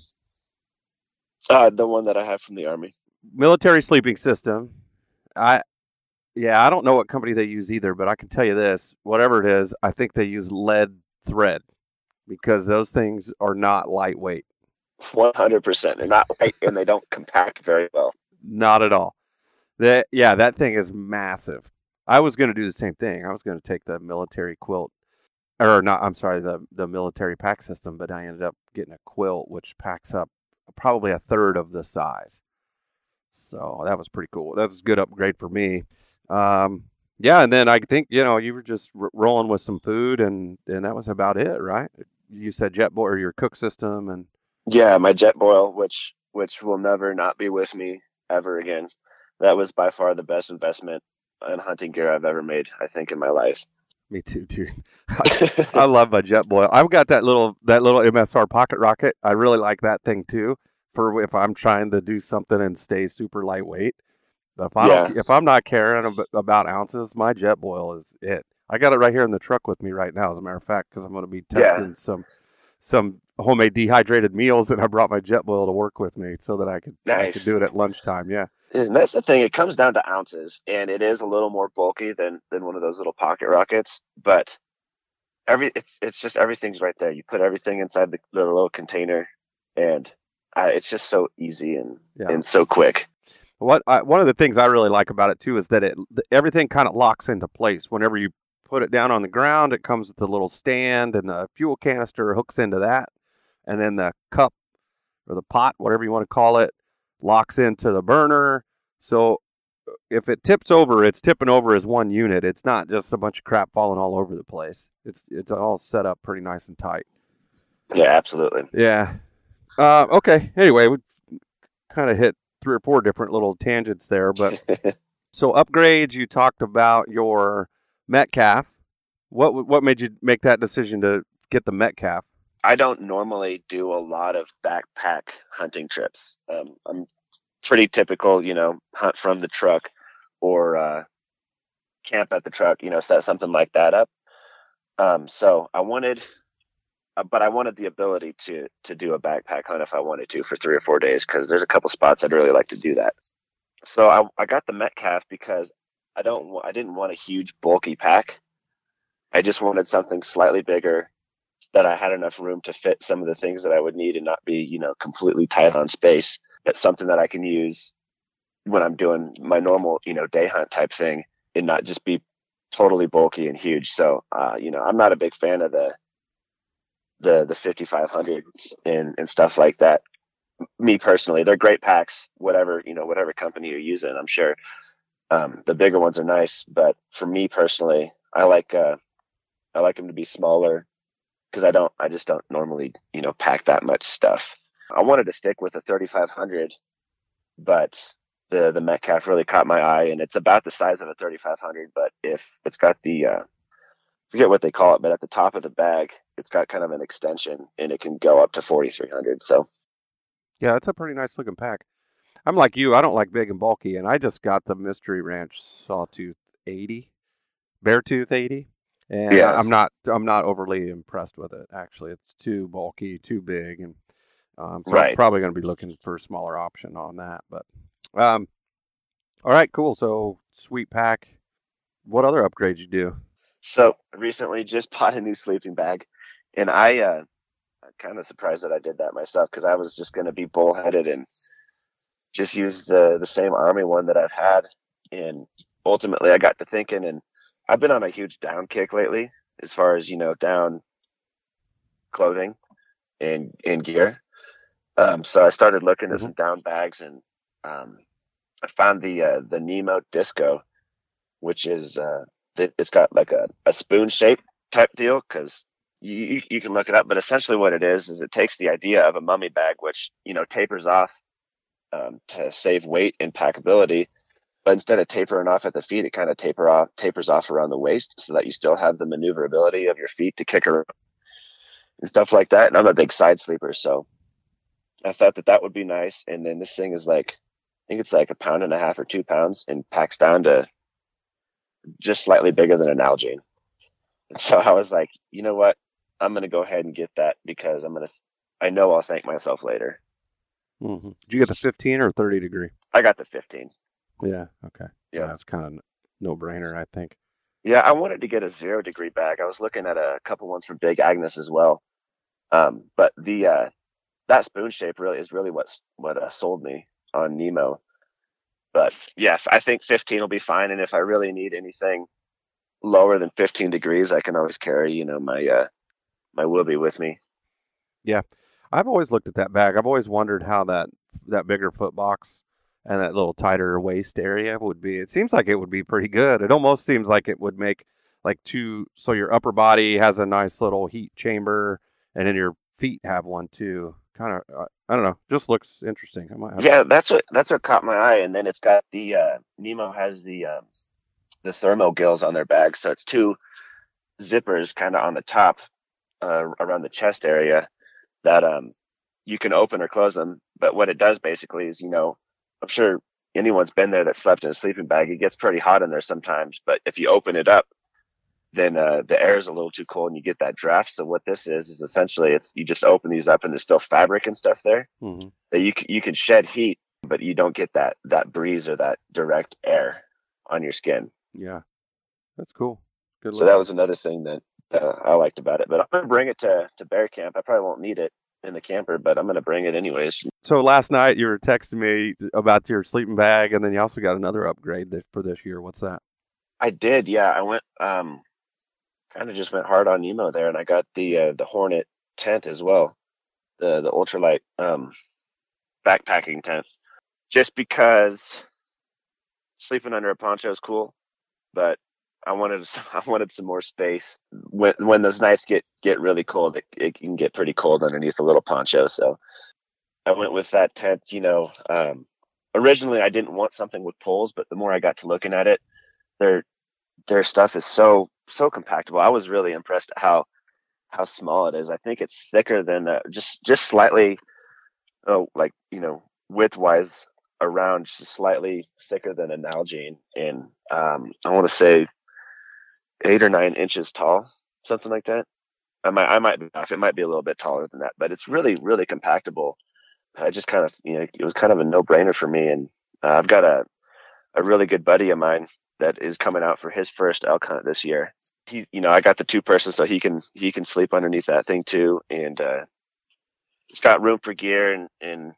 uh, the one that I have from the Army. Military sleeping system. I, yeah, I don't know what company they use either, but I can tell you this: whatever it is, I think they use lead thread, because those things are not lightweight. One hundred percent. They're not light, and they don't compact very well. Not at all. That yeah, that thing is massive. I was going to do the same thing. I was going to take the military quilt, or not. I'm sorry, the the military pack system, but I ended up getting a quilt which packs up probably a third of the size. So that was pretty cool. That was a good upgrade for me. Um, yeah, and then I think you know you were just r- rolling with some food, and and that was about it, right? You said Jetboil or your cook system, and Yeah, my Jetboil, which which will never not be with me ever again. That was by far the best investment in hunting gear I've ever made, I think, in my life. me too, dude. I, I love my Jetboil. I've got that little that little M S R pocket rocket. I really like that thing too, for if I'm trying to do something and stay super lightweight. But if I don't, Yeah. if I'm not caring ab- about ounces, my Jetboil is it. I got it right here in the truck with me right now, as a matter of fact, because I'm going to be Yeah. testing some some homemade dehydrated meals, and I brought my Jetboil to work with me so that I could I could Nice. do it at lunchtime. Yeah. And that's the thing. It comes down to ounces, and it is a little more bulky than than one of those little pocket rockets. But every it's it's just everything's right there. You put everything inside the, the little container, and uh, it's just so easy and Yeah. and so quick. What I, one of the things I really like about it too is that it th- everything kind of locks into place. Whenever you put it down on the ground, it comes with a little stand, and the fuel canister hooks into that, and then the cup or the pot, whatever you want to call it, locks into the burner. So if it tips over, it's tipping over as one unit. It's not just a bunch of crap falling all over the place. It's it's all set up pretty nice and tight. Yeah, absolutely. Yeah. Uh, okay. Anyway, we kind of hit three or four different little tangents there. But so upgrades, you talked about your Metcalf. What what made you make that decision to get the Metcalf? I don't normally do a lot of backpack hunting trips. Um, I'm pretty typical, you know, hunt from the truck or uh, camp at the truck, you know, set something like that up. Um, so I wanted, uh, but I wanted the ability to to do a backpack hunt if I wanted to for three or four days, because there's a couple spots I'd really like to do that. So I, I got the Metcalf because I don't I didn't want a huge bulky pack. I just wanted something slightly bigger, that I had enough room to fit some of the things that I would need and not be, you know, completely tight on space. But something that I can use when I'm doing my normal, you know, day hunt type thing and not just be totally bulky and huge. So, uh, you know, I'm not a big fan of the the the fifty-five hundred and and stuff like that. Me personally, they're great packs, whatever, you know, whatever company you're using, I'm sure. Um, the bigger ones are nice, but for me personally, I like uh, I like them to be smaller, because I don't, I just don't normally, you know, pack that much stuff. I wanted to stick with a thirty-five hundred, but the the Metcalf really caught my eye, and it's about the size of a thirty-five hundred, but if it's got the, uh, forget what they call it, but at the top of the bag, it's got kind of an extension, and it can go up to forty-three hundred. So, yeah, it's a pretty nice looking pack. I'm like you, I don't like big and bulky, and I just got the Mystery Ranch Sawtooth eighty, Beartooth eighty. And yeah. I'm not I'm not overly impressed with it. Actually, it's too bulky, too big, and um, so right. I'm probably going to be looking for a smaller option on that. But um, all right, cool. So sweet pack. What other upgrades you do? So recently, just bought a new sleeping bag, and I uh, I'm kind of surprised that I did that myself, because I was just going to be bullheaded and just use the the same Army one that I've had. And ultimately, I got to thinking, and I've been on a huge down kick lately, as far as, you know, down clothing and, and gear. Um, so I started looking at Mhm. some down bags, and um, I found the uh, the Nemo Disco, which is uh, it, it's got like a, a spoon shape type deal, because you, you you can look it up. But essentially, what it is is it takes the idea of a mummy bag, which, you know, tapers off um, to save weight and packability. But instead of tapering off at the feet, it kind of taper off, tapers off around the waist, so that you still have the maneuverability of your feet to kick around and stuff like that. And I'm a big side sleeper, so I thought that that would be nice. And then this thing is like, I think it's like a pound and a half or two pounds, and packs down to just slightly bigger than an Nalgene. And so I was like, you know what? I'm going to go ahead and get that, because I'm going to, I know I'll thank myself later. Mm-hmm. Did you get the fifteen or thirty degree? I got the fifteen. Yeah. Okay. Yeah. Yeah, that's kind of no brainer, I think. Yeah, I wanted to get a zero degree bag. I was looking at a couple ones from Big Agnes as well. Um, but the uh, that spoon shape really is really what's what uh, sold me on Nemo. But yeah, I think fifteen will be fine. And if I really need anything lower than fifteen degrees, I can always carry, you know, my uh, my Whoopie with me. Yeah, I've always looked at that bag. I've always wondered how that that bigger foot box and that little tighter waist area would be. It seems like it would be pretty good. It almost seems like it would make like two, so your upper body has a nice little heat chamber, and then your feet have one too. Kind of, uh, I don't know, just looks interesting. I might have Yeah, that's what that's what caught my eye. And then it's got the uh, Nemo has the um, the thermal gills on their bag, so it's two zippers kind of on the top uh, around the chest area that um you can open or close them. But what it does basically is, you know, I'm sure anyone's been there that slept in a sleeping bag. It gets pretty hot in there sometimes, but if you open it up, then uh, the air is a little too cold and you get that draft. So what this is is essentially it's you just open these up and there's still fabric and stuff there Mhm. that you c- you can shed heat, but you don't get that that breeze or that direct air on your skin. Yeah, that's cool. Good So look. that was another thing that uh, I liked about it. But I'm gonna bring it to to bear camp. I probably won't need it in the camper, but I'm gonna bring it anyways. So last night you were texting me about your sleeping bag, and then you also got another upgrade this, for this year. What's that? I did, yeah. I went um kind of just went hard on Nemo there, and I got the uh, the Hornet tent as well, the the ultralight um backpacking tent, just because sleeping under a poncho is cool, but I wanted some, I wanted some more space. When when those nights get get really cold, it, it can get pretty cold underneath a little poncho. So I went with that tent. You know, um, originally I didn't want something with poles, but the more I got to looking at it, their their stuff is so so compactable. I was really impressed at how how small it is. I think it's thicker than uh, just just slightly, oh, like you know, width wise around just slightly thicker than an Nalgene, and um, I want to say eight or nine inches tall, something like that. I might I might be off. It might be a little bit taller than that, but it's really really compactable. I just kind of you know it was kind of a no brainer for me, and uh, I've got a a really good buddy of mine that is coming out for his first elk hunt this year. He, you know, I got the two person, so he can he can sleep underneath that thing too, and uh, it's got room for gear. And, and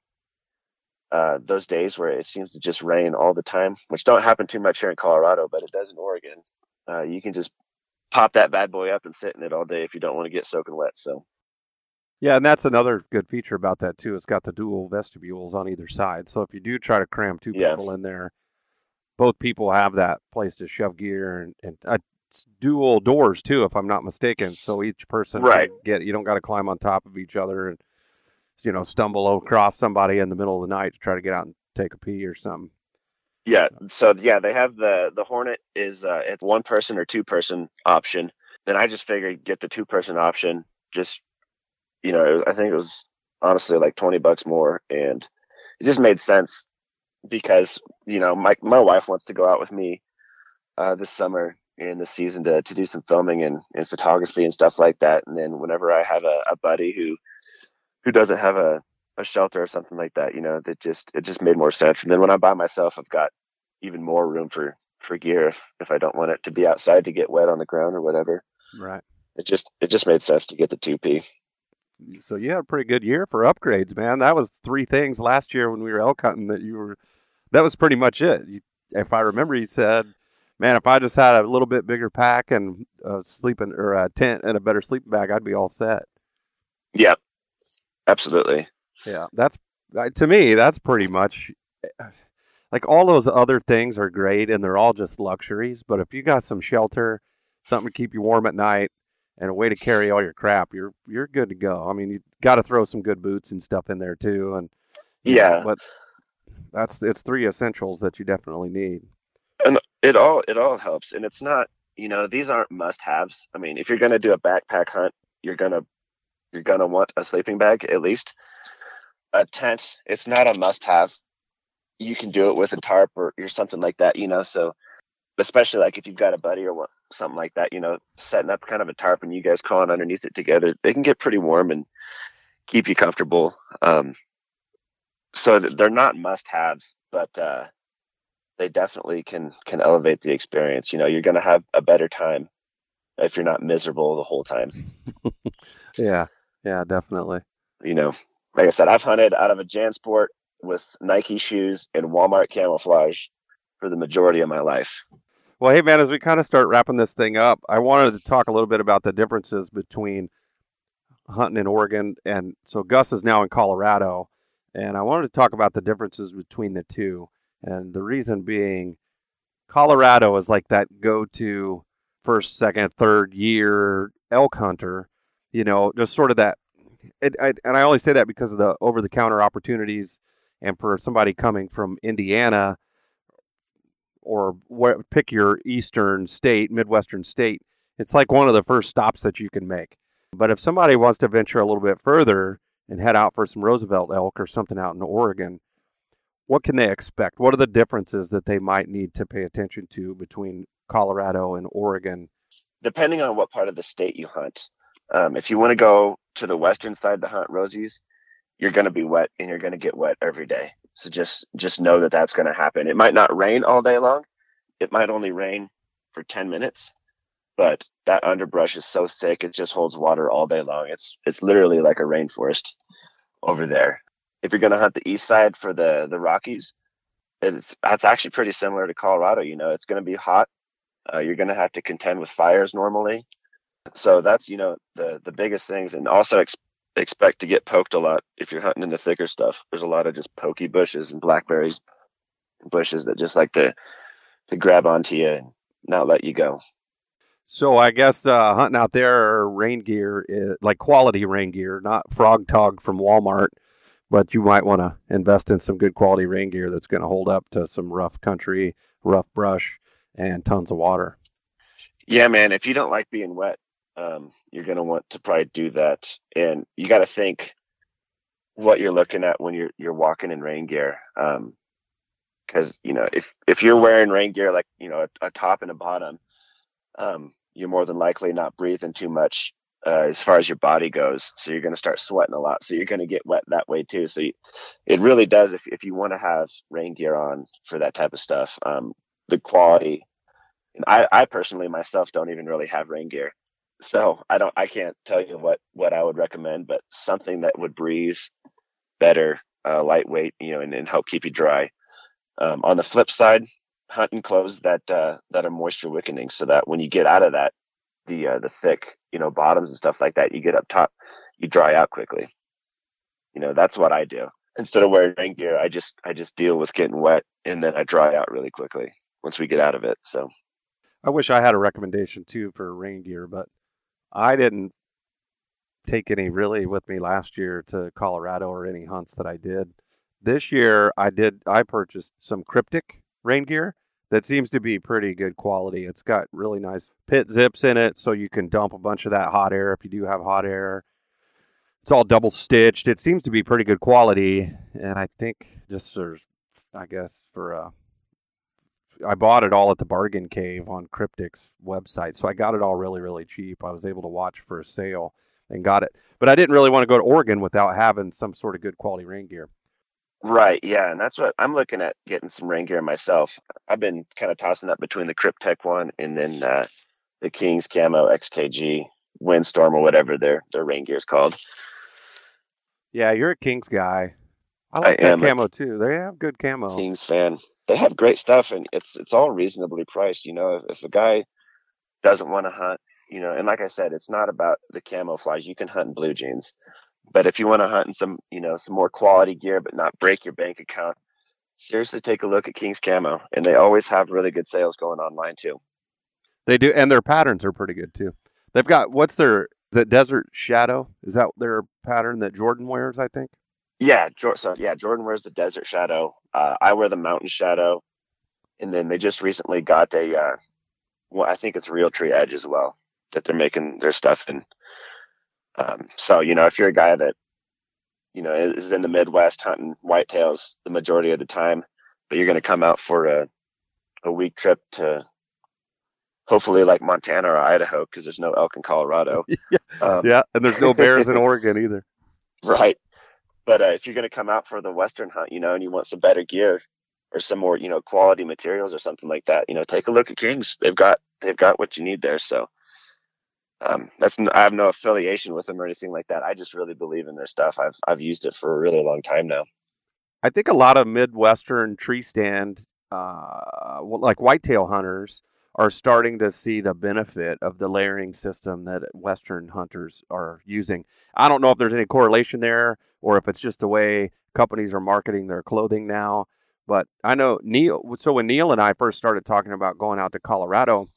uh, those days where it seems to just rain all the time, which don't happen too much here in Colorado, but it does in Oregon. Uh, you can just pop that bad boy up and sit in it all day if you don't want to get soaking wet. So. Yeah, and that's another good feature about that too. It's got the dual vestibules on either side, so if you do try to cram two yeah. people in there, both people have that place to shove gear, and, and uh, it's dual doors too, if I'm not mistaken. So each person right. can get, you don't got to climb on top of each other and, you know, stumble across somebody in the middle of the night to try to get out and take a pee or something. Yeah. So yeah, they have the, the Hornet is uh, it's one person or two person option. Then I just figured get the two person option. Just, you know, I think it was honestly like twenty bucks more, and it just made sense because, you know, my, my wife wants to go out with me uh, this summer in the season to, to do some filming and, and photography and stuff like that. And then whenever I have a, a buddy who, who doesn't have a, a shelter or something like that, you know, that just, it just made more sense. And then when I'm by myself, I've got even more room for, for gear if, if I don't want it to be outside to get wet on the ground or whatever. Right. It just, it just made sense to get the two P. So you had a pretty good year for upgrades, man. That was three things last year when we were elk hunting that you were, that was pretty much it. You, if I remember, you said, man, if I just had a little bit bigger pack and a sleeping or a tent and a better sleeping bag, I'd be all set. Yeah, absolutely. Yeah. That's, to me, that's pretty much like all those other things are great and they're all just luxuries. But if you got some shelter, something to keep you warm at night, and a way to carry all your crap, you're you're good to go. I mean, you got to throw some good boots and stuff in there too, and yeah, know, but that's it's three essentials that you definitely need. And it all it all helps, and it's not, you know, these aren't must-haves. I mean, if you're gonna do a backpack hunt, you're gonna you're gonna want a sleeping bag at least. A tent, it's not a must-have. You can do it with a tarp or, or something like that, you know. So, especially like if you've got a buddy or what. Something like that, you know, setting up kind of a tarp and you guys crawling underneath it together, they can get pretty warm and keep you comfortable. Um, so they're not must-haves, but uh, they definitely can can elevate the experience. You know, you're going to have a better time if you're not miserable the whole time. yeah, yeah, definitely. You know, like I said, I've hunted out of a JanSport with Nike shoes and Walmart camouflage for the majority of my life. Well, hey, man, as we kind of start wrapping this thing up, I wanted to talk a little bit about the differences between hunting in Oregon. And so Gus is now in Colorado, and I wanted to talk about the differences between the two. And the reason being, Colorado is like that go-to first, second, third year elk hunter, you know, just sort of that. It, I, and I only say that because of the over-the-counter opportunities. And for somebody coming from Indiana, or where, pick your eastern state, Midwestern state, it's like one of the first stops that you can make. But if somebody wants to venture a little bit further and head out for some Roosevelt elk or something out in Oregon, what can they expect? What are the differences that they might need to pay attention to between Colorado and Oregon? Depending on what part of the state you hunt. Um, if you want to go to the western side to hunt Rosies, you're going to be wet and you're going to get wet every day. So just, just know that that's going to happen. It might not rain all day long. It might only rain for ten minutes, but that underbrush is so thick, it just holds water all day long. It's, it's literally like a rainforest over there. If you're going to hunt the east side for the, the Rockies, it's, that's actually pretty similar to Colorado. You know, it's going to be hot. Uh, you're going to have to contend with fires normally. So that's, you know, the, the biggest things. And also ex- expect to get poked a lot if you're hunting in the thicker stuff. There's a lot of just pokey bushes and blackberries bushes that just like to to grab onto you and not let you go. So I guess uh, hunting out there, rain gear is like quality rain gear, not Frog Tog from Walmart, but you might want to invest in some good quality rain gear that's going to hold up to some rough country, rough brush, and tons of water. Yeah, man. If you don't like being wet, um, you're going to want to probably do that. And you got to think what you're looking at when you're you're walking in rain gear. Um, because you know, if if you're wearing rain gear like you know a, a top and a bottom, um, you're more than likely not breathing too much uh, as far as your body goes. So you're going to start sweating a lot. So you're going to get wet that way too. So you, it really does. If if you want to have rain gear on for that type of stuff, um, the quality. And I, I personally myself don't even really have rain gear, so I don't. I can't tell you what what I would recommend, but something that would breathe better, uh, lightweight, you know, and, and help keep you dry. Um, on the flip side, hunting clothes that uh, that are moisture wickening, so that when you get out of that, the uh, the thick, you know, bottoms and stuff like that, you get up top, you dry out quickly. You know, that's what I do. Instead of wearing rain gear, I just I just deal with getting wet, and then I dry out really quickly once we get out of it. So I wish I had a recommendation too for rain gear, but I didn't take any really with me last year to Colorado or any hunts that I did. This year I did I purchased some Cryptic rain gear that seems to be pretty good quality. It's got really nice pit zips in it so you can dump a bunch of that hot air if you do have hot air. It's all double stitched. It seems to be pretty good quality, and I think just for I guess for uh I bought it all at the Bargain Cave on Cryptic's website, so I got it all really, really cheap. I was able to watch for a sale and got it. But I didn't really want to go to Oregon without having some sort of good quality rain gear. right, yeah, and that's what I'm looking at getting some rain gear myself. I've been kind of tossing up between the Cryptek one and then uh, the King's Camo X K G Windstorm or whatever their their rain gear is called. Yeah, you're a Kings guy. I I like that am a camo too. They have good camo. Kings fan. They have great stuff, and it's it's all reasonably priced. You know, if, if a guy doesn't want to hunt, you know, and like I said, it's not about the camouflage. You can hunt in blue jeans, but if you want to hunt in some, you know, some more quality gear, but not break your bank account, seriously take a look at King's Camo, and they always have really good sales going online too. They do, and their patterns are pretty good too. They've got what's their is it Desert Shadow? Is that their pattern that Jordan wears? I think. Yeah, Jor- so yeah, Jordan wears the Desert Shadow. Uh, I wear the Mountain Shadow, and then they just recently got a, uh, well, I think it's Realtree Edge as well that they're making their stuff in. Um, so you know, if you're a guy that you know is in the Midwest hunting whitetails the majority of the time, but you're going to come out for a a week trip to hopefully like Montana or Idaho because there's no elk in Colorado. yeah. Um, yeah, and there's no bears in Oregon either. Right. But uh, if you're going to come out for the Western hunt, you know, and you want some better gear or some more, you know, quality materials or something like that, you know, take a look at Kings. They've got they've got what you need there. So um, that's I have no affiliation with them or anything like that. I just really believe in their stuff. I've I've used it for a really long time now. I think a lot of Midwestern tree stand, uh, like whitetail hunters, are starting to see the benefit of the layering system that Western hunters are using. I don't know if there's any correlation there or if it's just the way companies are marketing their clothing now. But I know Neil, so when Neil and I first started talking about going out to Colorado,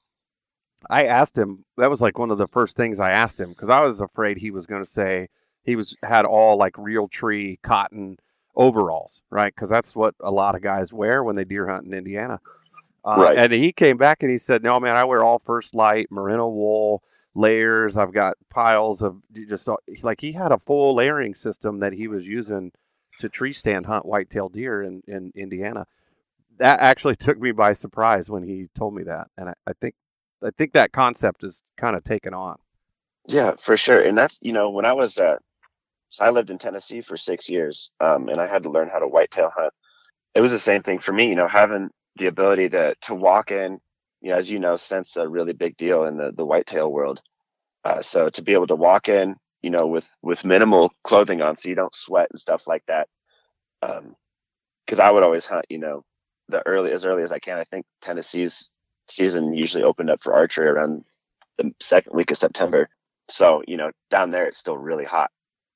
I asked him, that was like one of the first things I asked him, because I was afraid he was going to say he was had all like Realtree cotton overalls, right? Because that's what a lot of guys wear when they deer hunt in Indiana. Uh, Right. And he came back and he said, no, man, I wear all First Light, merino wool, layers. I've got piles of just like he had a full layering system that he was using to tree stand hunt whitetail deer in, in Indiana. That actually took me by surprise when he told me that. And I, I think I think that concept is kind of taken on. Yeah, for sure. And that's, you know, when I was at, so I lived in Tennessee for six years, um, and I had to learn how to whitetail hunt. It was the same thing for me, you know, having the ability to to walk in, you know, as you know, scent's a really big deal in the, the whitetail world. Uh, so to be able to walk in, you know, with, with minimal clothing on so you don't sweat and stuff like that. Um, cause I would always hunt, you know, the early, as early as I can. I think Tennessee's season usually opened up for archery around the second week of September. So, you know, down there, it's still really hot.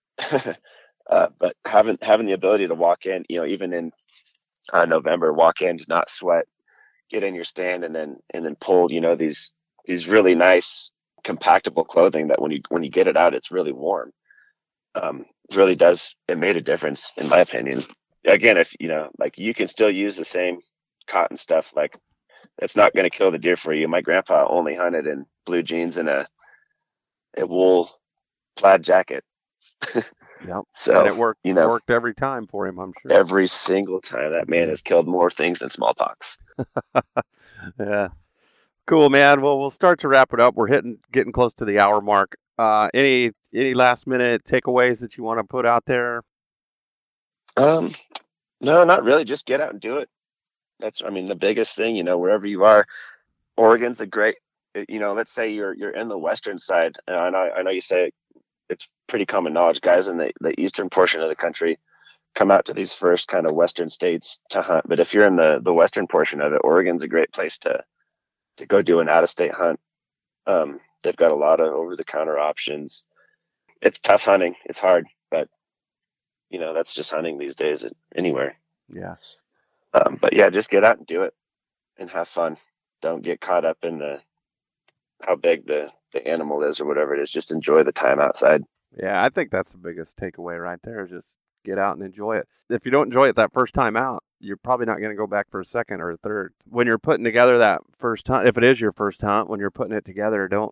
uh, but having, having the ability to walk in, you know, even in uh, November, walk in, not sweat, get in your stand and then, and then pull, you know, these, these really nice compactable clothing that when you, when you get it out, it's really warm. Um, really does. It made a difference, in my opinion. Again, if you know, like you can still use the same cotton stuff. Like it's not going to kill the deer for you. My grandpa only hunted in blue jeans and a a wool plaid jacket. Yep. So and it worked. You know, worked every time for him. I'm sure. Every single time. That man yeah. has killed more things than smallpox. Yeah. Cool, man. Well, we'll start to wrap it up. We're hitting, getting close to the hour mark. Uh, any any last minute takeaways that you want to put out there? Um, no, not really. Just get out and do it. That's, I mean, the biggest thing. You know, wherever you are, Oregon's a great. You know, let's say you're you're in the western side. And I know I know you say it's pretty common knowledge. Guys in the the eastern portion of the country come out to these first kind of western states to hunt. But if you're in the the western portion of it, Oregon's a great place to to go do an out of state hunt. Um, they've got a lot of over the counter options. It's tough hunting. It's hard, but you know, that's just hunting these days anywhere. Yeah. Um, but yeah, just get out and do it and have fun. Don't get caught up in the, how big the, the animal is or whatever it is. Just enjoy the time outside. Yeah. I think that's the biggest takeaway right there. Just get out and enjoy it. If you don't enjoy it that first time out, you're probably not going to go back for a second or a third. When you're putting together that first hunt, if it is your first hunt, when you're putting it together, don't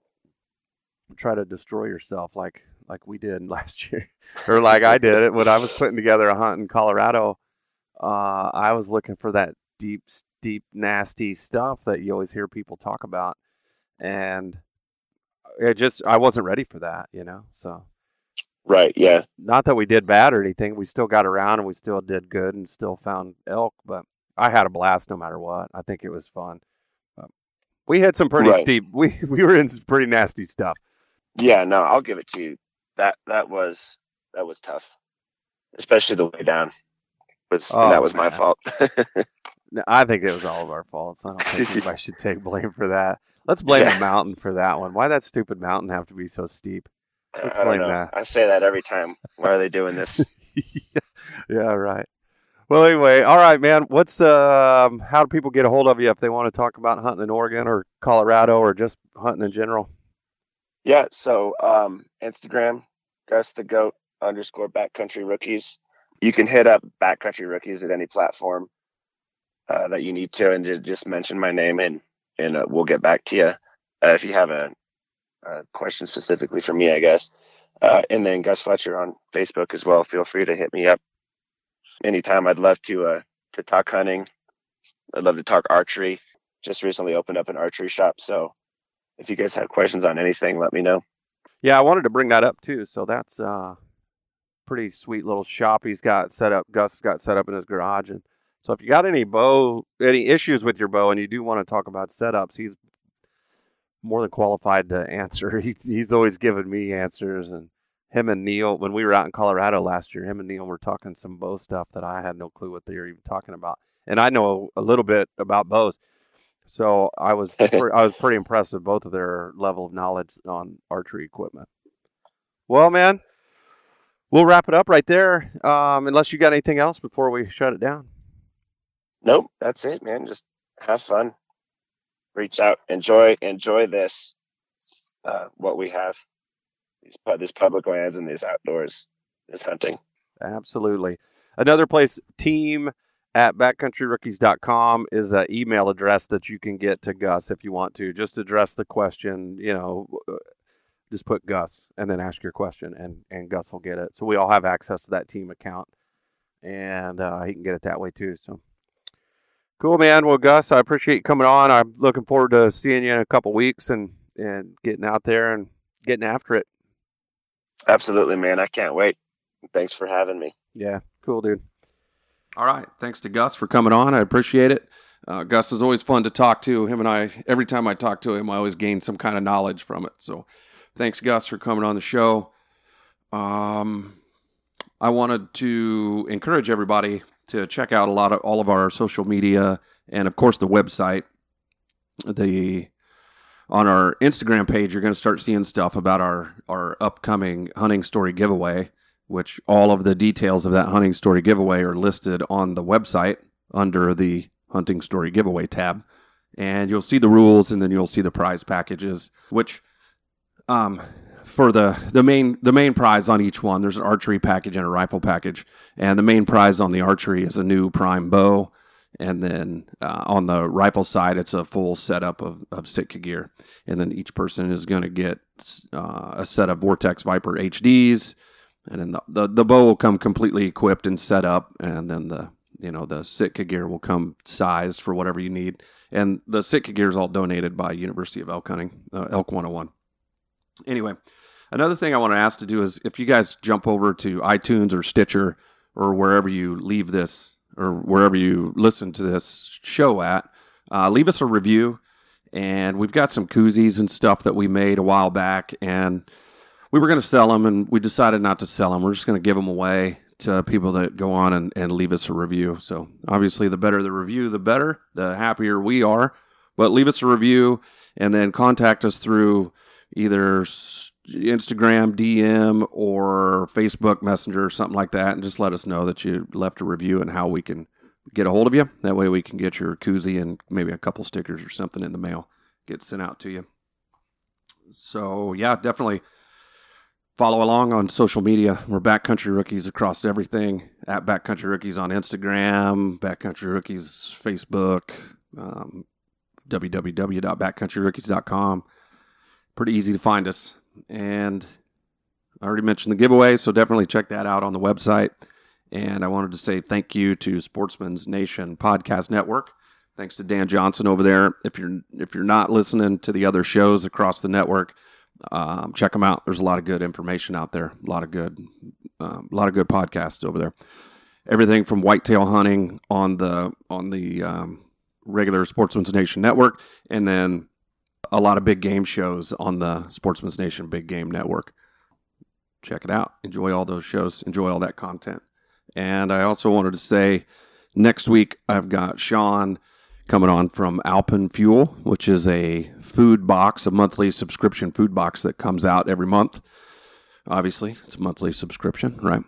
try to destroy yourself like like we did last year, or like I did it when I was putting together a hunt in Colorado. Uh, I was looking for that deep, deep, nasty stuff that you always hear people talk about, and it just I wasn't ready for that, you know. So. Right, yeah. Not that we did bad or anything. We still got around and we still did good and still found elk, but I had a blast no matter what. I think it was fun. But we had some pretty right. steep, we, we were in some pretty nasty stuff. Yeah, no, I'll give it to you. That that was that was tough. Especially the way down. Was Oh, and that was man. my fault. No, I think it was all of our faults. I don't think anybody should take blame for that. Let's blame Yeah. the mountain for that one. Why that stupid mountain have to be so steep? Let's I don't blame know. that. I say that every time. Why are they doing this? yeah, yeah, right. Well, anyway, all right, man. What's um? How do people get a hold of you if they want to talk about hunting in Oregon or Colorado or just hunting in general? Yeah, so um, Instagram, Gus the Goat underscore Backcountry Rookies. You can hit up Backcountry Rookies at any platform uh, that you need to, and just, just mention my name, and and uh, we'll get back to you uh, if you have a, a question specifically for me, I guess. Uh, and then Gus Fletcher on Facebook as well. Feel free to hit me up anytime. I'd love to uh, to talk hunting. I'd love to talk archery. Just recently opened up an archery shop, so if you guys have questions on anything, let me know. Yeah, I wanted to bring that up too. So that's uh pretty sweet little shop he's got set up. Gus got set up in his garage, and so if you got any bow, any issues with your bow, and you do want to talk about setups, he's more than qualified to answer. He, he's always given me answers, and him and Neil, when we were out in Colorado last year, him and Neil were talking some bow stuff that I had no clue what they were even talking about, and I know a little bit about bows. So I was pre- I was pretty impressed with both of their level of knowledge on archery equipment. Well, man, we'll wrap it up right there. Um, unless you got anything else before we shut it down. Nope, that's it, man. Just have fun. Reach out. Enjoy enjoy this, uh, what we have. These, this public lands and these outdoors, this hunting. Absolutely. Another place, team at backcountry rookies dot com is an email address that you can get to Gus if you want to. Just address the question, you know, just put Gus and then ask your question, and, and Gus will get it. So we all have access to that team account, and uh, he can get it that way too. So cool, man. Well, Gus, I appreciate you coming on. I'm looking forward to seeing you in a couple weeks and, and getting out there and getting after it. Absolutely, man. I can't wait. Thanks for having me. Yeah, cool, dude. All right. Thanks to Gus for coming on. I appreciate it. Uh, Gus is always fun to talk to. Him and I, every time I talk to him, I always gain some kind of knowledge from it. So thanks, Gus, for coming on the show. Um, I wanted to encourage everybody to check out a lot of all of our social media and, of course, the website. The on our Instagram page, you're going to start seeing stuff about our, our upcoming hunting story giveaway, which all of the details of that hunting story giveaway are listed on the website under the hunting story giveaway tab. And you'll see the rules, and then you'll see the prize packages, which um, for the, the main the main prize on each one, there's an archery package and a rifle package. And the main prize on the archery is a new prime bow. And then uh, on the rifle side, it's a full setup of, of Sitka gear. And then each person is going to get uh, a set of Vortex Viper H Ds. And then the, the, the bow will come completely equipped and set up. And then the you know the Sitka gear will come sized for whatever you need. And the Sitka gear is all donated by University of Elk Hunting, uh, Elk one oh one. Anyway, another thing I want to ask to do is if you guys jump over to iTunes or Stitcher or wherever you leave this, or wherever you listen to this show at, uh, leave us a review. And we've got some koozies and stuff that we made a while back, and we were going to sell them, and we decided not to sell them. We're just going to give them away to people that go on and, and leave us a review. So obviously the better the review, the better, the happier we are. But leave us a review and then contact us through either Instagram D M or Facebook Messenger or something like that, and just let us know that you left a review and how we can get a hold of you. That way we can get your koozie and maybe a couple stickers or something in the mail get sent out to you. So yeah, definitely follow along on social media. We're Backcountry Rookies across everything, at Backcountry Rookies on Instagram, Backcountry Rookies Facebook, um, w w w dot backcountry rookies dot com. Pretty easy to find us. And I already mentioned the giveaway, so definitely check that out on the website. And I wanted to say thank you to Sportsman's Nation Podcast Network. Thanks to Dan Johnson over there. If you're if you're not listening to the other shows across the network, um, check them out. There's a lot of good information out there. A lot of good, um, a lot of good podcasts over there. Everything from whitetail hunting on the on the um, regular Sportsman's Nation Network, and then a lot of big game shows on the Sportsman's Nation Big Game Network. Check it out. Enjoy all those shows. Enjoy all that content. And I also wanted to say next week I've got Sean coming on from Alpen Fuel, which is a food box, a monthly subscription food box that comes out every month. Obviously, it's a monthly subscription, right?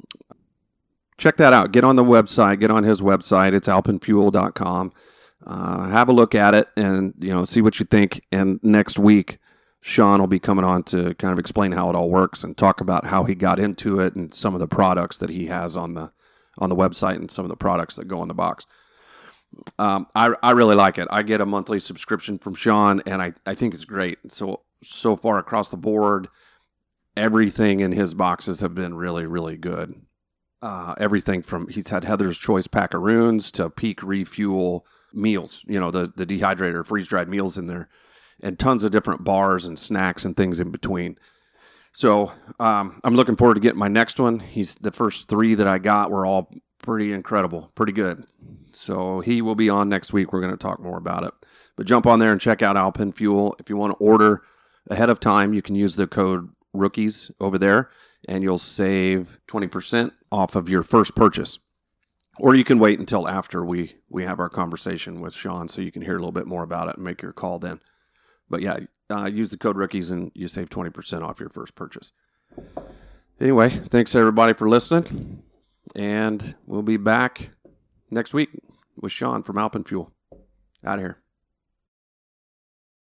Check that out. Get on the website. Get on his website. It's alpen fuel dot com. Uh, have a look at it and, you know, see what you think. And next week, Sean will be coming on to kind of explain how it all works and talk about how he got into it and some of the products that he has on the on the website and some of the products that go in the box. Um, I I really like it. I get a monthly subscription from Sean, and I, I think it's great. So so far across the board, everything in his boxes have been really, really good. Uh, everything from, he's had Heather's Choice Packaroons to Peak Refuel meals, you know, the, the dehydrator, freeze-dried meals in there, and tons of different bars and snacks and things in between. So um, I'm looking forward to getting my next one. He's the first three that I got were all pretty incredible, pretty good. So he will be on next week. We're going to talk more about it. But jump on there and check out Alpen Fuel. If you want to order ahead of time, you can use the code ROOKIES over there, and you'll save twenty percent off of your first purchase. Or you can wait until after we, we have our conversation with Sean so you can hear a little bit more about it and make your call then. But yeah, uh, use the code ROOKIES and you save twenty percent off your first purchase. Anyway, thanks everybody for listening. And we'll be back next week with Sean from Alpen Fuel. Out of here.